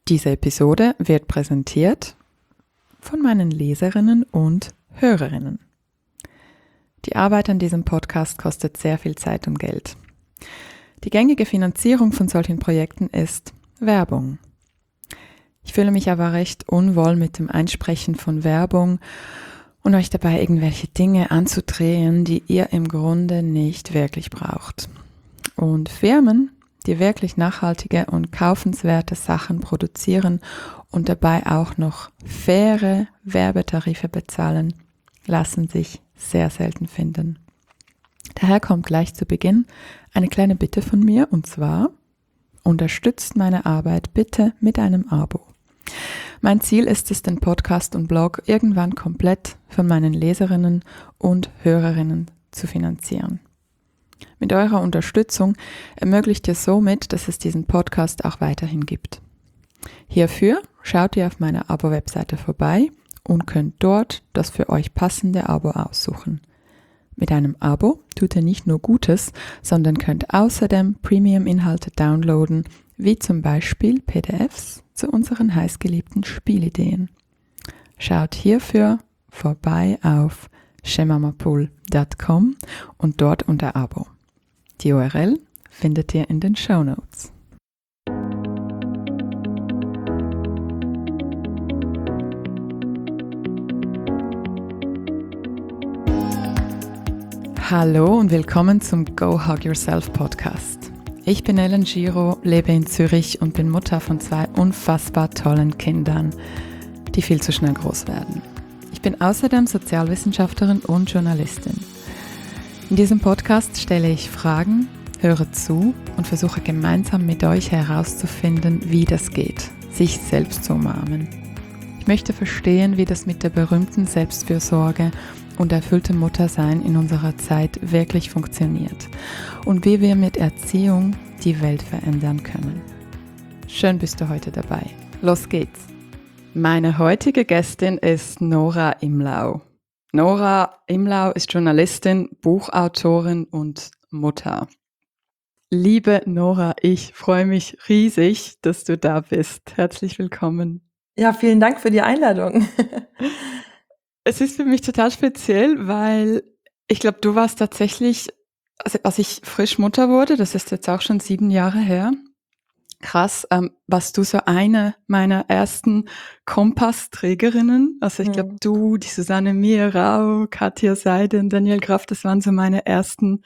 Diese Episode wird präsentiert von meinen Leserinnen und Hörerinnen. Die Arbeit an diesem Podcast kostet sehr viel Zeit und Geld. Die gängige Finanzierung von solchen Projekten ist Werbung. Ich fühle mich aber recht unwohl mit dem Einsprechen von Werbung und euch dabei irgendwelche Dinge anzudrehen, die ihr im Grunde nicht wirklich braucht. Und Firmen, die wirklich nachhaltige und kaufenswerte Sachen produzieren und dabei auch noch faire Werbetarife bezahlen, lassen sich sehr selten finden. Daher kommt gleich zu Beginn eine kleine Bitte von mir, und zwar: unterstützt meine Arbeit bitte mit einem Abo. Mein Ziel ist es, den Podcast und Blog irgendwann komplett von meinen Leserinnen und Hörerinnen zu finanzieren. Mit eurer Unterstützung ermöglicht ihr somit, dass es diesen Podcast auch weiterhin gibt. Hierfür schaut ihr auf meiner Abo-Webseite vorbei und könnt dort das für euch passende Abo aussuchen. Mit einem Abo tut ihr nicht nur Gutes, sondern könnt außerdem Premium-Inhalte downloaden, wie zum Beispiel PDFs zu unseren heißgeliebten Spielideen. Schaut hierfür vorbei auf shemamapool.com und dort unter Abo. Die URL findet ihr in den Shownotes. Hallo und willkommen zum Go Hug Yourself Podcast. Ich bin Ellen Giro, lebe in Zürich und bin Mutter von 2 unfassbar tollen Kindern, die viel zu schnell groß werden. Ich bin außerdem Sozialwissenschaftlerin und Journalistin. In diesem Podcast stelle ich Fragen, höre zu und versuche gemeinsam mit euch herauszufinden, wie das geht, sich selbst zu umarmen. Ich möchte verstehen, wie das mit der berühmten Selbstfürsorge und erfülltem Muttersein in unserer Zeit wirklich funktioniert und wie wir mit Erziehung die Welt verändern können. Schön bist du heute dabei. Los geht's! Meine heutige Gästin ist Nora Imlau. Nora Imlau ist Journalistin, Buchautorin und Mutter. Liebe Nora, ich freue mich riesig, dass du da bist. Herzlich willkommen. Ja, vielen Dank für die Einladung. Es ist für mich total speziell, weil ich glaube, du warst tatsächlich, also als ich frisch Mutter wurde, das ist jetzt auch schon 7 Jahre her, krass, warst du so eine meiner ersten Kompassträgerinnen. Also ich glaube, du, die Susanne Mierau, Katja Seiden, Daniel Graf, das waren so meine ersten,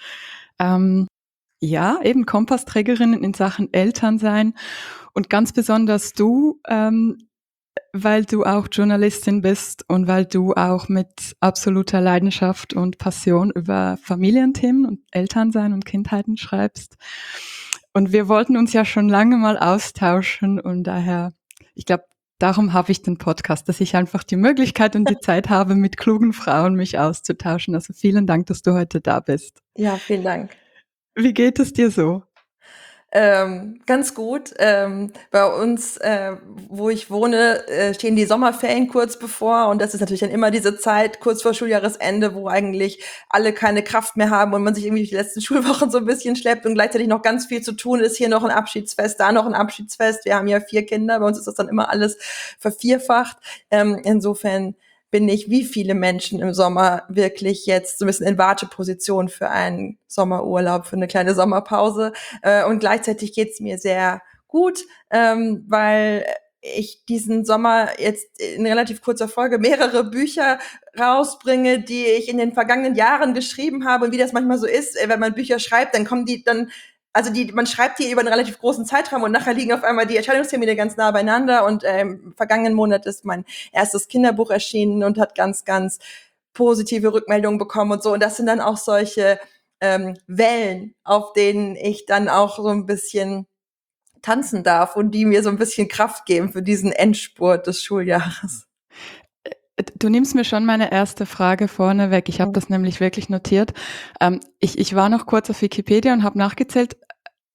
eben Kompassträgerinnen in Sachen Elternsein. Und ganz besonders du, weil du auch Journalistin bist und weil du auch mit absoluter Leidenschaft und Passion über Familienthemen und Elternsein und Kindheiten schreibst. Und wir wollten uns ja schon lange mal austauschen und daher, ich glaube, darum habe ich den Podcast, dass ich einfach die Möglichkeit und die Zeit habe, mit klugen Frauen mich auszutauschen. Also vielen Dank, dass du heute da bist. Ja, vielen Dank. Wie geht es dir so? Ganz gut. Bei uns, wo ich wohne, stehen die Sommerferien kurz bevor und das ist natürlich dann immer diese Zeit kurz vor Schuljahresende, wo eigentlich alle keine Kraft mehr haben und man sich irgendwie die letzten Schulwochen so ein bisschen schleppt und gleichzeitig noch ganz viel zu tun ist. Hier noch ein Abschiedsfest, da noch ein Abschiedsfest. Wir haben ja 4 Kinder, bei uns ist das dann immer alles vervierfacht. Insofern bin ich wie viele Menschen im Sommer wirklich jetzt so ein bisschen in Warteposition für einen Sommerurlaub, für eine kleine Sommerpause. Und gleichzeitig geht's mir sehr gut, weil ich diesen Sommer jetzt in relativ kurzer Folge mehrere Bücher rausbringe, die ich in den vergangenen Jahren geschrieben habe. Und wie das manchmal so ist, wenn man Bücher schreibt, dann kommen die dann man schreibt die über einen relativ großen Zeitraum und nachher liegen auf einmal die Erscheinungstermine ganz nah beieinander und im vergangenen Monat ist mein erstes Kinderbuch erschienen und hat ganz, ganz positive Rückmeldungen bekommen und so. Und das sind dann auch solche Wellen, auf denen ich dann auch so ein bisschen tanzen darf und die mir so ein bisschen Kraft geben für diesen Endspurt des Schuljahres. Du nimmst mir schon meine erste Frage vorne weg. Ich habe das nämlich wirklich notiert. Ich war noch kurz auf Wikipedia und habe nachgezählt.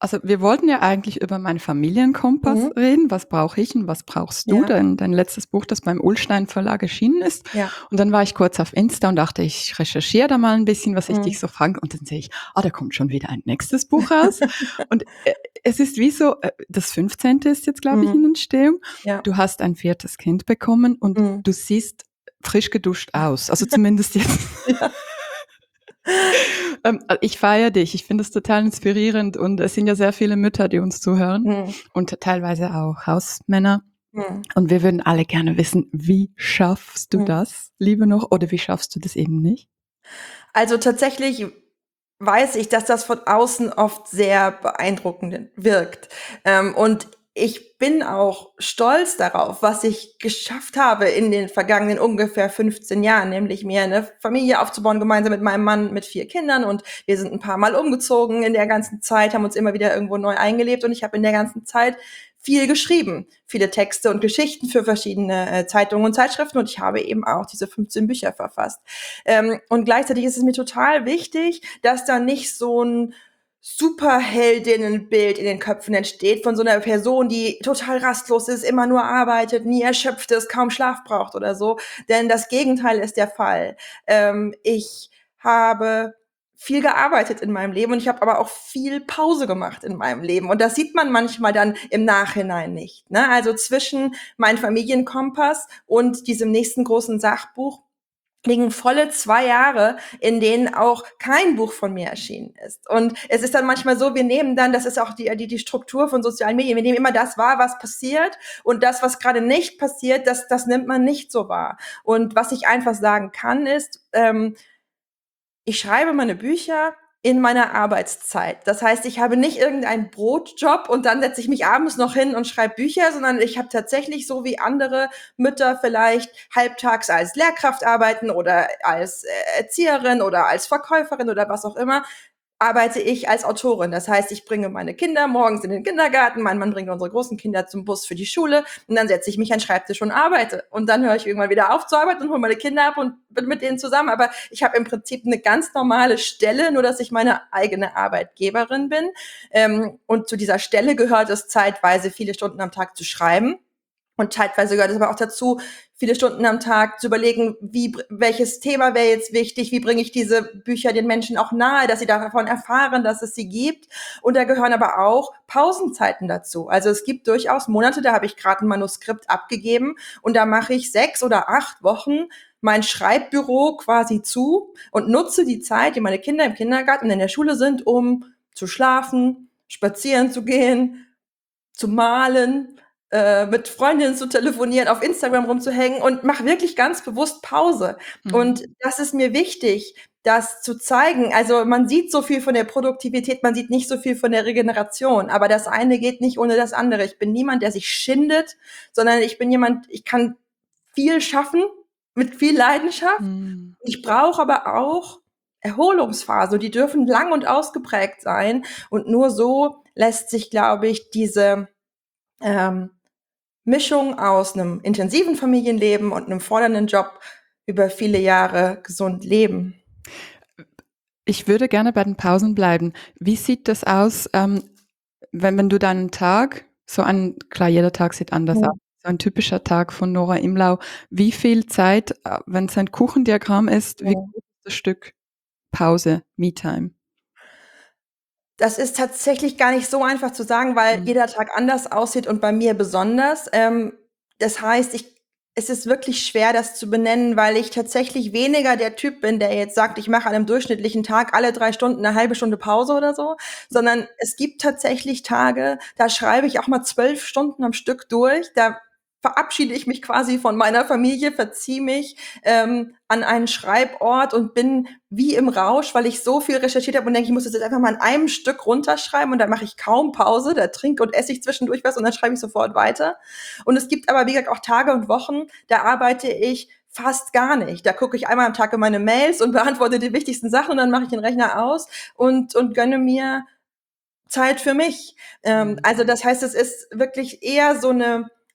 Also wir wollten ja eigentlich über meinen Familienkompass Mhm. reden. Was brauche ich und was brauchst du? Ja, Dein letztes Buch, das beim Ullstein Verlag erschienen ist. ja. Und dann war ich kurz auf Insta und dachte, ich recherchiere da mal ein bisschen, was ich dich Mhm. so frage. Und dann sehe ich, da kommt schon wieder ein nächstes Buch raus. Und es ist wie so, das 15. ist jetzt, glaube ich, in Mhm. Entstehung. Ja. Du hast ein 4. Kind bekommen und Mhm. du siehst frisch geduscht aus. Also zumindest jetzt. Ja. Ich feiere dich. Ich finde es total inspirierend und es sind ja sehr viele Mütter, die uns zuhören Mhm. und teilweise auch Hausmänner. Mhm. Und wir würden alle gerne wissen, wie schaffst du Mhm. das, Liebe noch, oder wie schaffst du das eben nicht? Also tatsächlich weiß ich, dass das von außen oft sehr beeindruckend wirkt. Und ich bin auch stolz darauf, was ich geschafft habe in den vergangenen ungefähr 15 Jahren, nämlich mir eine Familie aufzubauen, gemeinsam mit meinem Mann mit 4 Kindern. Und wir sind ein paar Mal umgezogen in der ganzen Zeit, haben uns immer wieder irgendwo neu eingelebt. Und ich habe in der ganzen Zeit viel geschrieben, viele Texte und Geschichten für verschiedene Zeitungen und Zeitschriften. Und ich habe eben auch diese 15 Bücher verfasst. Und gleichzeitig ist es mir total wichtig, dass da nicht so ein Superheldinnenbild in den Köpfen entsteht von so einer Person, die total rastlos ist, immer nur arbeitet, nie erschöpft ist, kaum Schlaf braucht oder so. Denn das Gegenteil ist der Fall. Ich habe viel gearbeitet in meinem Leben und ich habe aber auch viel Pause gemacht in meinem Leben. Und das sieht man manchmal dann im Nachhinein nicht. Ne? Also zwischen meinem Familienkompass und diesem nächsten großen Sachbuch liegen volle 2 Jahre, in denen auch kein Buch von mir erschienen ist. Und es ist dann manchmal so, wir nehmen dann, das ist auch die Struktur von sozialen Medien, wir nehmen immer das wahr, was passiert, und das, was gerade nicht passiert, das nimmt man nicht so wahr. Und was ich einfach sagen kann, ist, ich schreibe meine Bücher in meiner Arbeitszeit. Das heißt, ich habe nicht irgendeinen Brotjob und dann setze ich mich abends noch hin und schreibe Bücher, sondern ich habe tatsächlich, so wie andere Mütter vielleicht halbtags als Lehrkraft arbeiten oder als Erzieherin oder als Verkäuferin oder was auch immer, arbeite ich als Autorin. Das heißt, ich bringe meine Kinder morgens in den Kindergarten, mein Mann bringt unsere großen Kinder zum Bus für die Schule und dann setze ich mich an den Schreibtisch und arbeite. Und dann höre ich irgendwann wieder auf zu arbeiten und hole meine Kinder ab und bin mit denen zusammen. Aber ich habe im Prinzip eine ganz normale Stelle, nur dass ich meine eigene Arbeitgeberin bin. Und zu dieser Stelle gehört es zeitweise viele Stunden am Tag zu schreiben. Und zeitweise gehört es aber auch dazu, viele Stunden am Tag zu überlegen, welches Thema wäre jetzt wichtig, wie bringe ich diese Bücher den Menschen auch nahe, dass sie davon erfahren, dass es sie gibt. Und da gehören aber auch Pausenzeiten dazu. Also es gibt durchaus Monate, da habe ich gerade ein Manuskript abgegeben und da mache ich 6 oder 8 Wochen mein Schreibbüro quasi zu und nutze die Zeit, die meine Kinder im Kindergarten und in der Schule sind, um zu schlafen, spazieren zu gehen, zu malen, mit Freundinnen zu telefonieren, auf Instagram rumzuhängen und mache wirklich ganz bewusst Pause. Mhm. Und das ist mir wichtig, das zu zeigen. Also man sieht so viel von der Produktivität, man sieht nicht so viel von der Regeneration, aber das eine geht nicht ohne das andere. Ich bin niemand, der sich schindet, sondern ich bin jemand, ich kann viel schaffen mit viel Leidenschaft. Mhm. Ich brauche aber auch Erholungsphasen, und die dürfen lang und ausgeprägt sein. Und nur so lässt sich, glaube ich, diese ähm, Mischung aus einem intensiven Familienleben und einem fordernden Job über viele Jahre gesund leben. Ich würde gerne bei den Pausen bleiben. Wie sieht das aus, wenn du deinen Tag, klar, jeder Tag sieht anders aus, Mhm. so ein typischer Tag von Nora Imlau, wie viel Zeit, wenn es ein Kuchendiagramm ist, wie Mhm. groß ist das Stück Pause, Me-Time? Das ist tatsächlich gar nicht so einfach zu sagen, weil Mhm. jeder Tag anders aussieht und bei mir besonders. Das heißt, es ist wirklich schwer, das zu benennen, weil ich tatsächlich weniger der Typ bin, der jetzt sagt, ich mache an einem durchschnittlichen Tag alle 3 Stunden eine halbe Stunde Pause oder so, sondern es gibt tatsächlich Tage, da schreibe ich auch mal 12 Stunden am Stück durch. Da verabschiede ich mich quasi von meiner Familie, verziehe mich an einen Schreibort und bin wie im Rausch, weil ich so viel recherchiert habe und denke, ich muss das jetzt einfach mal in einem Stück runterschreiben, und dann mache ich kaum Pause, da trinke und esse ich zwischendurch was und dann schreibe ich sofort weiter. Und es gibt aber, wie gesagt, auch Tage und Wochen, da arbeite ich fast gar nicht. Da gucke ich einmal am Tag in meine Mails und beantworte die wichtigsten Sachen und dann mache ich den Rechner aus und gönne mir Zeit für mich. Mhm. Also das heißt, es ist wirklich eher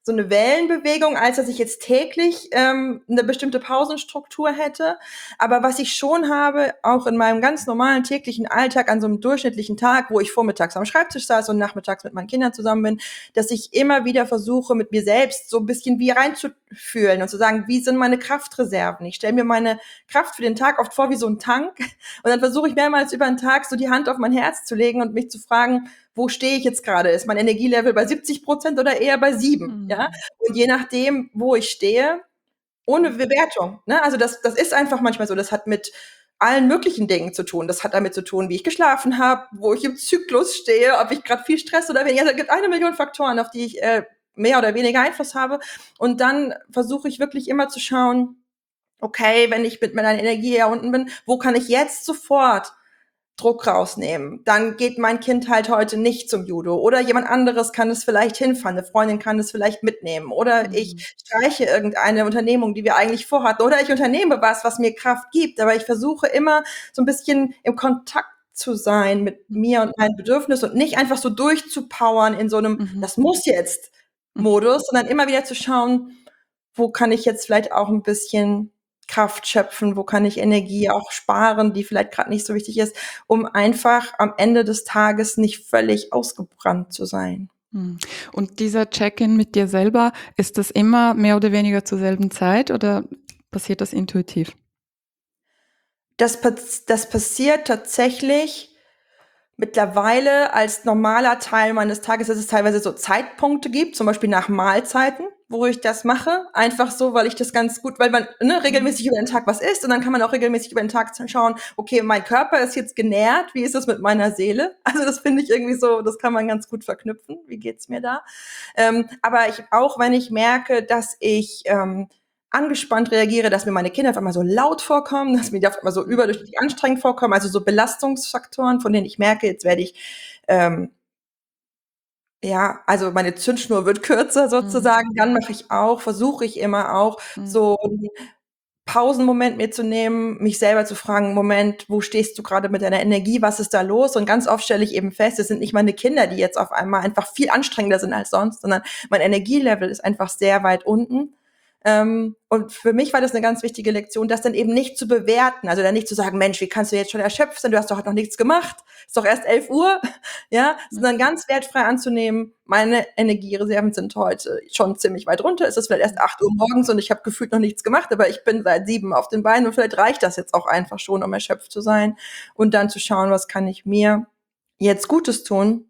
so eine Wellenbewegung, als dass ich jetzt täglich eine bestimmte Pausenstruktur hätte. Aber was ich schon habe, auch in meinem ganz normalen täglichen Alltag an so einem durchschnittlichen Tag, wo ich vormittags am Schreibtisch saß und nachmittags mit meinen Kindern zusammen bin, dass ich immer wieder versuche, mit mir selbst so ein bisschen wie reinzufühlen und zu sagen, wie sind meine Kraftreserven? Ich stelle mir meine Kraft für den Tag oft vor wie so ein Tank und dann versuche ich mehrmals über den Tag so die Hand auf mein Herz zu legen und mich zu fragen, wo stehe ich jetzt gerade? Ist mein Energielevel bei 70% oder eher bei 7? Ja? Und je nachdem, wo ich stehe, ohne Bewertung. Ne? Also das ist einfach manchmal so. Das hat mit allen möglichen Dingen zu tun. Das hat damit zu tun, wie ich geschlafen habe, wo ich im Zyklus stehe, ob ich gerade viel Stress oder weniger. Also es gibt 1 Million Faktoren, auf die ich mehr oder weniger Einfluss habe. Und dann versuche ich wirklich immer zu schauen, okay, wenn ich mit meiner Energie hier unten bin, wo kann ich jetzt sofort Druck rausnehmen? Dann geht mein Kind halt heute nicht zum Judo oder jemand anderes kann es vielleicht hinfahren, eine Freundin kann es vielleicht mitnehmen oder ich streiche irgendeine Unternehmung, die wir eigentlich vorhatten oder ich unternehme was mir Kraft gibt, aber ich versuche immer so ein bisschen im Kontakt zu sein mit mir und meinen Bedürfnissen und nicht einfach so durchzupowern in so einem das muss jetzt Modus, sondern immer wieder zu schauen, wo kann ich jetzt vielleicht auch ein bisschen Kraft schöpfen, wo kann ich Energie auch sparen, die vielleicht gerade nicht so wichtig ist, um einfach am Ende des Tages nicht völlig ausgebrannt zu sein. Und dieser Check-in mit dir selber, ist das immer mehr oder weniger zur selben Zeit oder passiert das intuitiv? Das passiert tatsächlich mittlerweile als normaler Teil meines Tages, dass es teilweise so Zeitpunkte gibt, zum Beispiel nach Mahlzeiten, wo ich das mache. Einfach so, weil ich das ganz gut, weil man regelmäßig über den Tag was isst und dann kann man auch regelmäßig über den Tag schauen, okay, mein Körper ist jetzt genährt, wie ist das mit meiner Seele? Also das finde ich irgendwie so, das kann man ganz gut verknüpfen. Wie geht's mir da? Aber auch wenn ich merke, dass ich angespannt reagiere, dass mir meine Kinder auf einmal so laut vorkommen, dass mir die auf einmal so überdurchschnittlich anstrengend vorkommen, also so Belastungsfaktoren, von denen ich merke, jetzt werde ich, ja, also meine Zündschnur wird kürzer sozusagen, dann versuche ich immer auch so einen Pausenmoment mir zu nehmen, mich selber zu fragen, Moment, wo stehst du gerade mit deiner Energie, was ist da los? Und ganz oft stelle ich eben fest, es sind nicht meine Kinder, die jetzt auf einmal einfach viel anstrengender sind als sonst, sondern mein Energielevel ist einfach sehr weit unten. Und für mich war das eine ganz wichtige Lektion, das dann eben nicht zu bewerten, also dann nicht zu sagen, Mensch, wie kannst du jetzt schon erschöpft sein, du hast doch noch nichts gemacht, ist doch erst 11 Uhr, ja, sondern ganz wertfrei anzunehmen, meine Energiereserven sind heute schon ziemlich weit runter, es ist vielleicht erst 8 Uhr morgens und ich habe gefühlt noch nichts gemacht, aber ich bin seit 7 auf den Beinen und vielleicht reicht das jetzt auch einfach schon, um erschöpft zu sein und dann zu schauen, was kann ich mir jetzt Gutes tun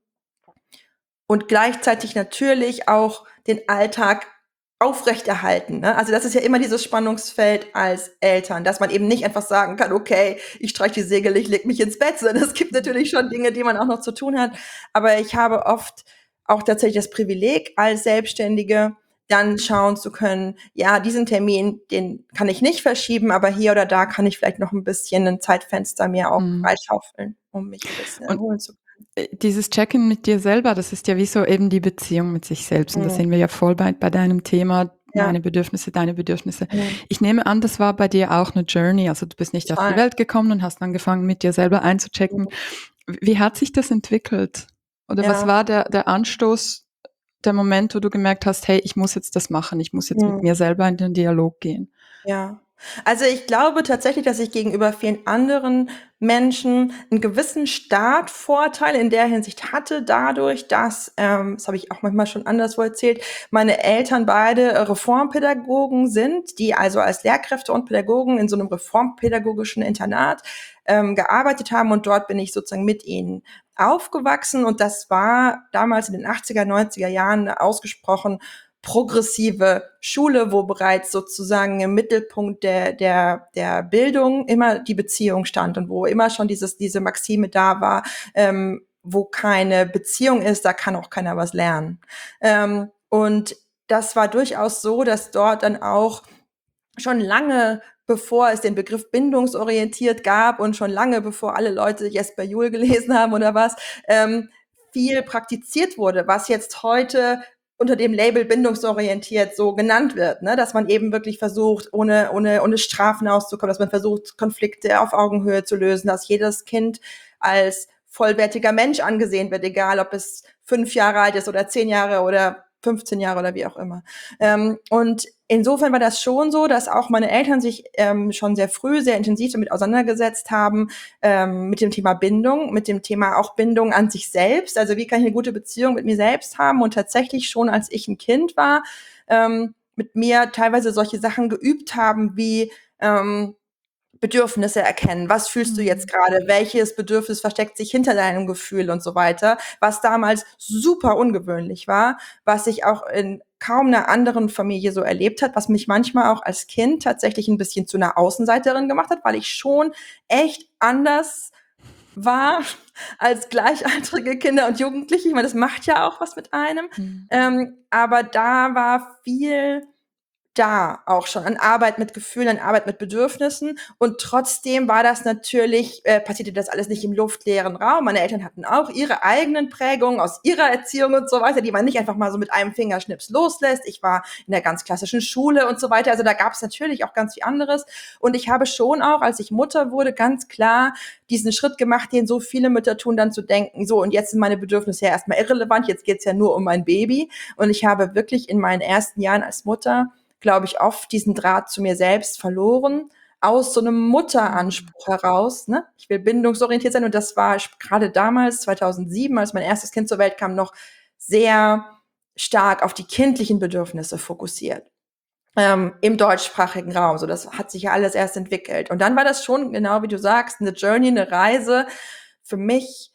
und gleichzeitig natürlich auch den Alltag aufrechterhalten. Ne? Also das ist ja immer dieses Spannungsfeld als Eltern, dass man eben nicht einfach sagen kann, okay, ich streiche die Segel, ich leg mich ins Bett, sondern es gibt natürlich schon Dinge, die man auch noch zu tun hat. Aber ich habe oft auch tatsächlich das Privileg, als Selbstständige dann schauen zu können, ja, diesen Termin, den kann ich nicht verschieben, aber hier oder da kann ich vielleicht noch ein bisschen ein Zeitfenster mir auch freischaufeln, um mich ein bisschen erholen zu können. Dieses Check-in mit dir selber, das ist ja wie so eben die Beziehung mit sich selbst. Und da sind wir ja voll bei deinem Thema, Ja. meine Bedürfnisse, deine Bedürfnisse. Ich nehme an, das war bei dir auch eine Journey. Also du bist nicht auf die Welt gekommen und hast angefangen, mit dir selber einzuchecken. Wie hat sich das entwickelt? Oder was war der Anstoß, der Moment, wo du gemerkt hast, hey, ich muss jetzt das machen, ich muss jetzt mit mir selber in den Dialog gehen? Ja. Also ich glaube tatsächlich, dass ich gegenüber vielen anderen Menschen einen gewissen Startvorteil in der Hinsicht hatte, dadurch, dass, das habe ich auch manchmal schon anderswo erzählt, meine Eltern beide Reformpädagogen sind, die also als Lehrkräfte und Pädagogen in so einem reformpädagogischen Internat gearbeitet haben und dort bin ich sozusagen mit ihnen aufgewachsen und das war damals in den 80er, 90er Jahren eine ausgesprochen progressive Schule, wo bereits sozusagen im Mittelpunkt der Bildung immer die Beziehung stand und wo immer schon diese Maxime da war, wo keine Beziehung ist, da kann auch keiner was lernen. Und das war durchaus so, dass dort dann auch schon lange bevor es den Begriff bindungsorientiert gab und schon lange bevor alle Leute Jesper Juhl gelesen haben oder was, viel praktiziert wurde, was jetzt heute unter dem Label bindungsorientiert so genannt wird, ne? Dass man eben wirklich versucht, ohne Strafen auszukommen, dass man versucht, Konflikte auf Augenhöhe zu lösen, dass jedes Kind als vollwertiger Mensch angesehen wird, egal ob es 5 Jahre alt ist oder 10 Jahre oder 15 Jahre oder wie auch immer. Und insofern war das schon so, dass auch meine Eltern sich schon sehr früh, sehr intensiv damit auseinandergesetzt haben, mit dem Thema Bindung, mit dem Thema auch Bindung an sich selbst. Also wie kann ich eine gute Beziehung mit mir selbst haben? Und tatsächlich schon, als ich ein Kind war, mit mir teilweise solche Sachen geübt haben wie Bedürfnisse erkennen. Was fühlst du jetzt gerade? Welches Bedürfnis versteckt sich hinter deinem Gefühl und so weiter? Was damals super ungewöhnlich war, was ich auch in kaum einer anderen Familie so erlebt hat, was mich manchmal auch als Kind tatsächlich ein bisschen zu einer Außenseiterin gemacht hat, weil ich schon echt anders war als gleichaltrige Kinder und Jugendliche. Ich meine, das macht ja auch was mit einem. Aber da war viel da auch schon an Arbeit mit Gefühlen, an Arbeit mit Bedürfnissen. Und trotzdem war das natürlich, passierte das alles nicht im luftleeren Raum. Meine Eltern hatten auch ihre eigenen Prägungen aus ihrer Erziehung und so weiter, die man nicht einfach mal so mit einem Fingerschnips loslässt. Ich war in der ganz klassischen Schule und so weiter. Also da gab es natürlich auch ganz viel anderes. Und ich habe schon auch, als ich Mutter wurde, ganz klar diesen Schritt gemacht, den so viele Mütter tun, dann zu denken, so, und jetzt sind meine Bedürfnisse ja erstmal irrelevant, jetzt geht's ja nur um mein Baby. Und ich habe wirklich in meinen ersten Jahren als Mutter, glaube ich, oft diesen Draht zu mir selbst verloren, aus so einem Mutteranspruch heraus, ne? Ich will bindungsorientiert sein, und das war gerade damals, 2007, als mein erstes Kind zur Welt kam, noch sehr stark auf die kindlichen Bedürfnisse fokussiert. Im deutschsprachigen Raum. So, das hat sich ja alles erst entwickelt. Und dann war das schon, genau wie du sagst, eine Journey, eine Reise für mich,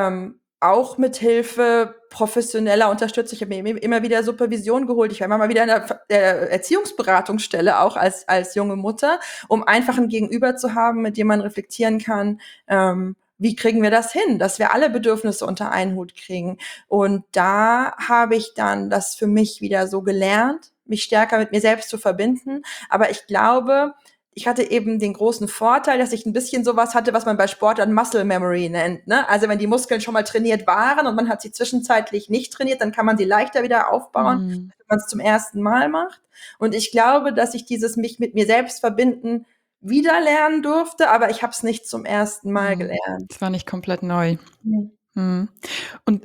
auch mit Hilfe professioneller Unterstützung. Ich habe mir immer wieder Supervision geholt. Ich war immer mal wieder in der Erziehungsberatungsstelle, auch als junge Mutter, um einfach ein Gegenüber zu haben, mit dem man reflektieren kann, wie kriegen wir das hin, dass wir alle Bedürfnisse unter einen Hut kriegen. Und da habe ich dann das für mich wieder so gelernt, mich stärker mit mir selbst zu verbinden. Aber ich glaube, ich hatte eben den großen Vorteil, dass ich ein bisschen sowas hatte, was man bei Sportlern Muscle Memory nennt, ne? Also wenn die Muskeln schon mal trainiert waren und man hat sie zwischenzeitlich nicht trainiert, dann kann man sie leichter wieder aufbauen, wenn man es zum ersten Mal macht. Und ich glaube, dass ich dieses mich mit mir selbst verbinden wieder lernen durfte, aber ich habe es nicht zum ersten Mal gelernt. Es war nicht komplett neu. Mhm. Und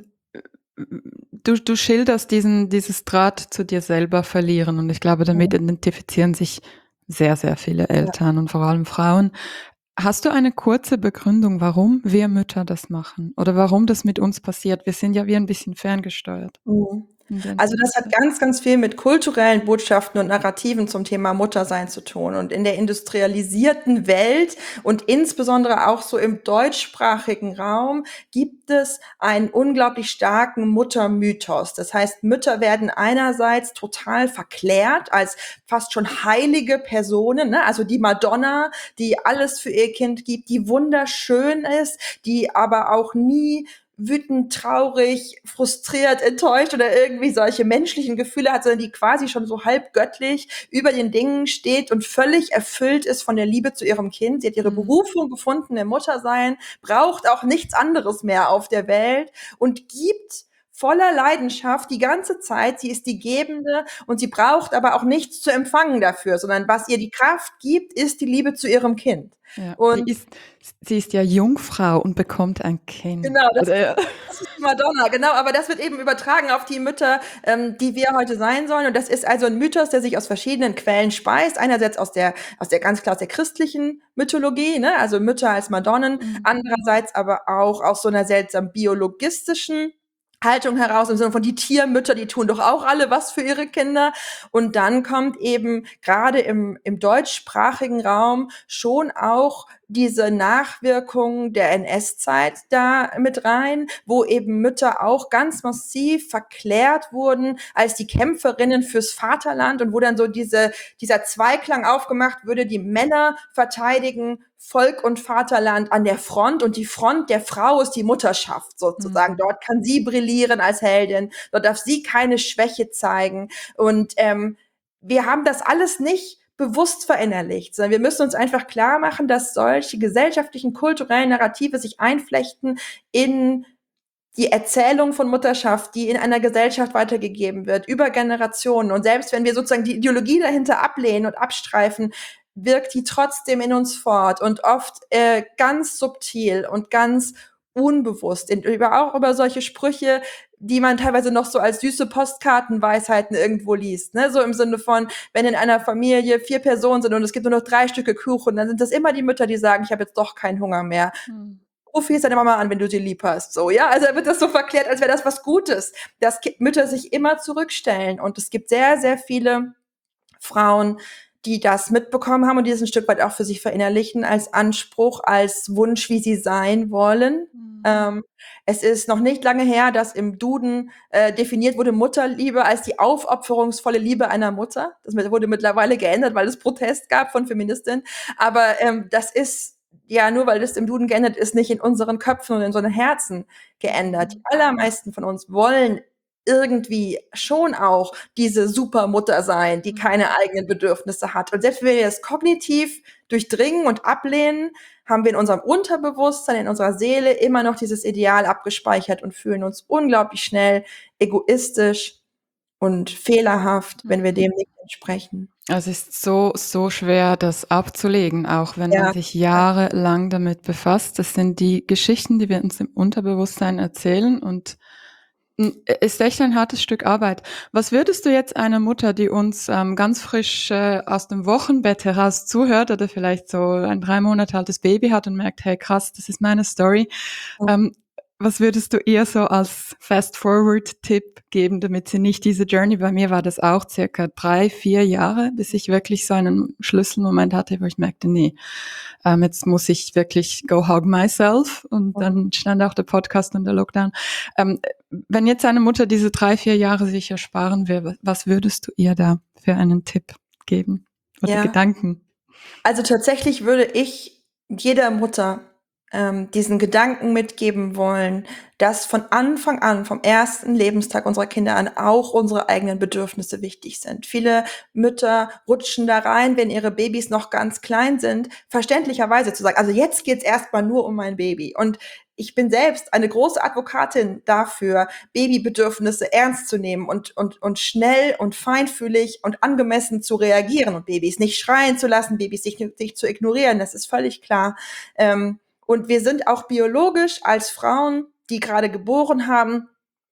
du schilderst dieses Draht zu dir selber verlieren, und ich glaube, damit identifizieren sich sehr, sehr viele Eltern und vor allem Frauen. Hast du eine kurze Begründung, warum wir Mütter das machen oder warum das mit uns passiert? Wir sind ja wie ein bisschen ferngesteuert. Mhm. Also das hat ganz, ganz viel mit kulturellen Botschaften und Narrativen zum Thema Muttersein zu tun. Und in der industrialisierten Welt und insbesondere auch so im deutschsprachigen Raum gibt es einen unglaublich starken Muttermythos. Das heißt, Mütter werden einerseits total verklärt als fast schon heilige Personen, ne? Also die Madonna, die alles für ihr Kind gibt, die wunderschön ist, die aber auch nie wütend, traurig, frustriert, enttäuscht oder irgendwie solche menschlichen Gefühle hat, sondern die quasi schon so halb göttlich über den Dingen steht und völlig erfüllt ist von der Liebe zu ihrem Kind. Sie hat ihre Berufung gefunden im Muttersein, braucht auch nichts anderes mehr auf der Welt und gibt voller Leidenschaft die ganze Zeit. Sie ist die Gebende und sie braucht aber auch nichts zu empfangen dafür, sondern was ihr die Kraft gibt, ist die Liebe zu ihrem Kind. Ja, Und sie ist ja Jungfrau und bekommt ein Kind. genau, das ist die Madonna, genau, aber das wird eben übertragen auf die Mütter, die wir heute sein sollen. Und das ist also ein Mythos, der sich aus verschiedenen Quellen speist. Einerseits aus der ganz klar aus der christlichen Mythologie, ne, also Mütter als Madonnen, andererseits aber auch aus so einer seltsam biologistischen Haltung heraus, im Sinne von die Tiermütter, die tun doch auch alle was für ihre Kinder. Und dann kommt eben gerade im deutschsprachigen Raum schon auch diese Nachwirkung der NS-Zeit da mit rein, wo eben Mütter auch ganz massiv verklärt wurden als die Kämpferinnen fürs Vaterland und wo dann so dieser Zweiklang aufgemacht würde, die Männer verteidigen Volk und Vaterland an der Front und die Front der Frau ist die Mutterschaft sozusagen. Dort kann sie brillieren als Heldin, dort darf sie keine Schwäche zeigen und wir haben das alles nicht bewusst verinnerlicht, sondern wir müssen uns einfach klar machen, dass solche gesellschaftlichen, kulturellen Narrative sich einflechten in die Erzählung von Mutterschaft, die in einer Gesellschaft weitergegeben wird, über Generationen. Und selbst wenn wir sozusagen die Ideologie dahinter ablehnen und abstreifen, wirkt die trotzdem in uns fort und oft ganz subtil und ganz unbewusst. Auch über solche Sprüche die man teilweise noch so als süße Postkartenweisheiten irgendwo liest, ne? So im Sinne von, wenn in einer Familie 4 Personen sind und es gibt nur noch 3 Stücke Kuchen, dann sind das immer die Mütter, die sagen, ich habe jetzt doch keinen Hunger mehr. Ruf jetzt deine Mama an, wenn du sie lieb hast. So, ja, also da wird das so verklärt, als wäre das was Gutes, dass Mütter sich immer zurückstellen. Und es gibt sehr, sehr viele Frauen, die das mitbekommen haben und die das ein Stück weit auch für sich verinnerlichen als Anspruch, als Wunsch, wie sie sein wollen. Es ist noch nicht lange her, dass im Duden definiert wurde Mutterliebe als die aufopferungsvolle Liebe einer Mutter. Das wurde mittlerweile geändert, weil es Protest gab von Feministinnen. Aber das ist ja nur, weil das im Duden geändert ist, nicht in unseren Köpfen und in unseren Herzen geändert. Die allermeisten von uns wollen irgendwie schon auch diese Supermutter sein, die keine eigenen Bedürfnisse hat. Und selbst wenn wir das kognitiv durchdringen und ablehnen, haben wir in unserem Unterbewusstsein, in unserer Seele immer noch dieses Ideal abgespeichert und fühlen uns unglaublich schnell egoistisch und fehlerhaft, wenn wir dem nicht entsprechen. Es ist so, so schwer, das abzulegen, auch wenn man Ja, sich jahrelang damit befasst. Das sind die Geschichten, die wir uns im Unterbewusstsein erzählen und ist echt ein hartes Stück Arbeit. Was würdest du jetzt einer Mutter, die uns ganz frisch aus dem Wochenbett heraus zuhört oder vielleicht so ein 3 Monate altes Baby hat und merkt, hey krass, das ist meine Story, was würdest du ihr so als Fast-Forward-Tipp geben, damit sie nicht diese Journey, bei mir war das auch circa 3, 4 Jahre, bis ich wirklich so einen Schlüsselmoment hatte, wo ich merkte, nee, jetzt muss ich wirklich go hug myself und dann stand auch der Podcast und der Lockdown. Wenn jetzt eine Mutter diese 3, 4 Jahre sich ersparen will, was würdest du ihr da für einen Tipp geben oder Gedanken? Also tatsächlich würde ich jeder Mutter diesen Gedanken mitgeben wollen, dass von Anfang an, vom ersten Lebenstag unserer Kinder an, auch unsere eigenen Bedürfnisse wichtig sind. Viele Mütter rutschen da rein, wenn ihre Babys noch ganz klein sind, verständlicherweise zu sagen, also jetzt geht's erstmal nur um mein Baby. Und ich bin selbst eine große Advokatin dafür, Babybedürfnisse ernst zu nehmen und schnell und feinfühlig und angemessen zu reagieren und Babys nicht schreien zu lassen, Babys sich zu ignorieren, das ist völlig klar. Und wir sind auch biologisch als Frauen, die gerade geboren haben,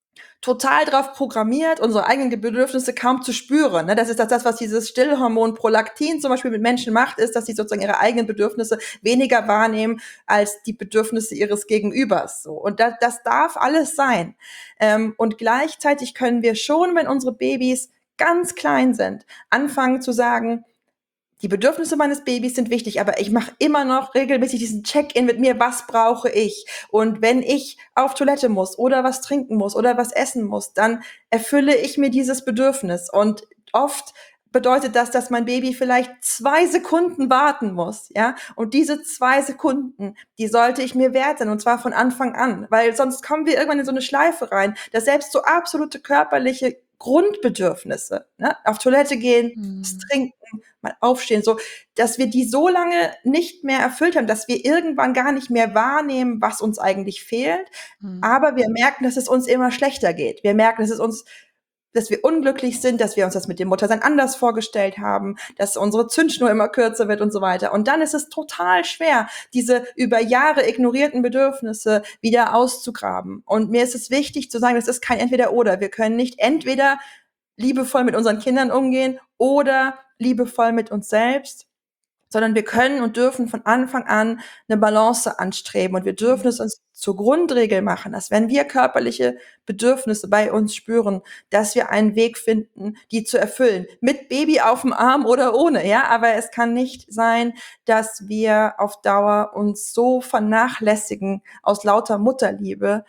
total drauf programmiert, unsere eigenen Bedürfnisse kaum zu spüren. Das ist das, was dieses Stillhormon Prolaktin zum Beispiel mit Menschen macht, ist, dass sie sozusagen ihre eigenen Bedürfnisse weniger wahrnehmen als die Bedürfnisse ihres Gegenübers. Und das darf alles sein. Und gleichzeitig können wir schon, wenn unsere Babys ganz klein sind, anfangen zu sagen, die Bedürfnisse meines Babys sind wichtig, aber ich mache immer noch regelmäßig diesen Check-in mit mir, was brauche ich? Und wenn ich auf Toilette muss oder was trinken muss oder was essen muss, dann erfülle ich mir dieses Bedürfnis. Und oft bedeutet das, dass mein Baby vielleicht 2 Sekunden warten muss, ja? Und diese 2 Sekunden, die sollte ich mir wert sein, und zwar von Anfang an, weil sonst kommen wir irgendwann in so eine Schleife rein, dass selbst so absolute körperliche Grundbedürfnisse, ne? Auf Toilette gehen, was trinken, mal aufstehen, so, dass wir die so lange nicht mehr erfüllt haben, dass wir irgendwann gar nicht mehr wahrnehmen, was uns eigentlich fehlt. Aber wir merken, dass es uns immer schlechter geht. Wir merken, dass wir unglücklich sind, dass wir uns das mit dem Muttersein anders vorgestellt haben, dass unsere Zündschnur immer kürzer wird und so weiter. Und dann ist es total schwer, diese über Jahre ignorierten Bedürfnisse wieder auszugraben. Und mir ist es wichtig zu sagen, das ist kein Entweder-Oder. Wir können nicht entweder liebevoll mit unseren Kindern umgehen oder liebevoll mit uns selbst, sondern wir können und dürfen von Anfang an eine Balance anstreben. Und wir dürfen es uns zur Grundregel machen, dass wenn wir körperliche Bedürfnisse bei uns spüren, dass wir einen Weg finden, die zu erfüllen. Mit Baby auf dem Arm oder ohne, ja. Aber es kann nicht sein, dass wir auf Dauer uns so vernachlässigen aus lauter Mutterliebe,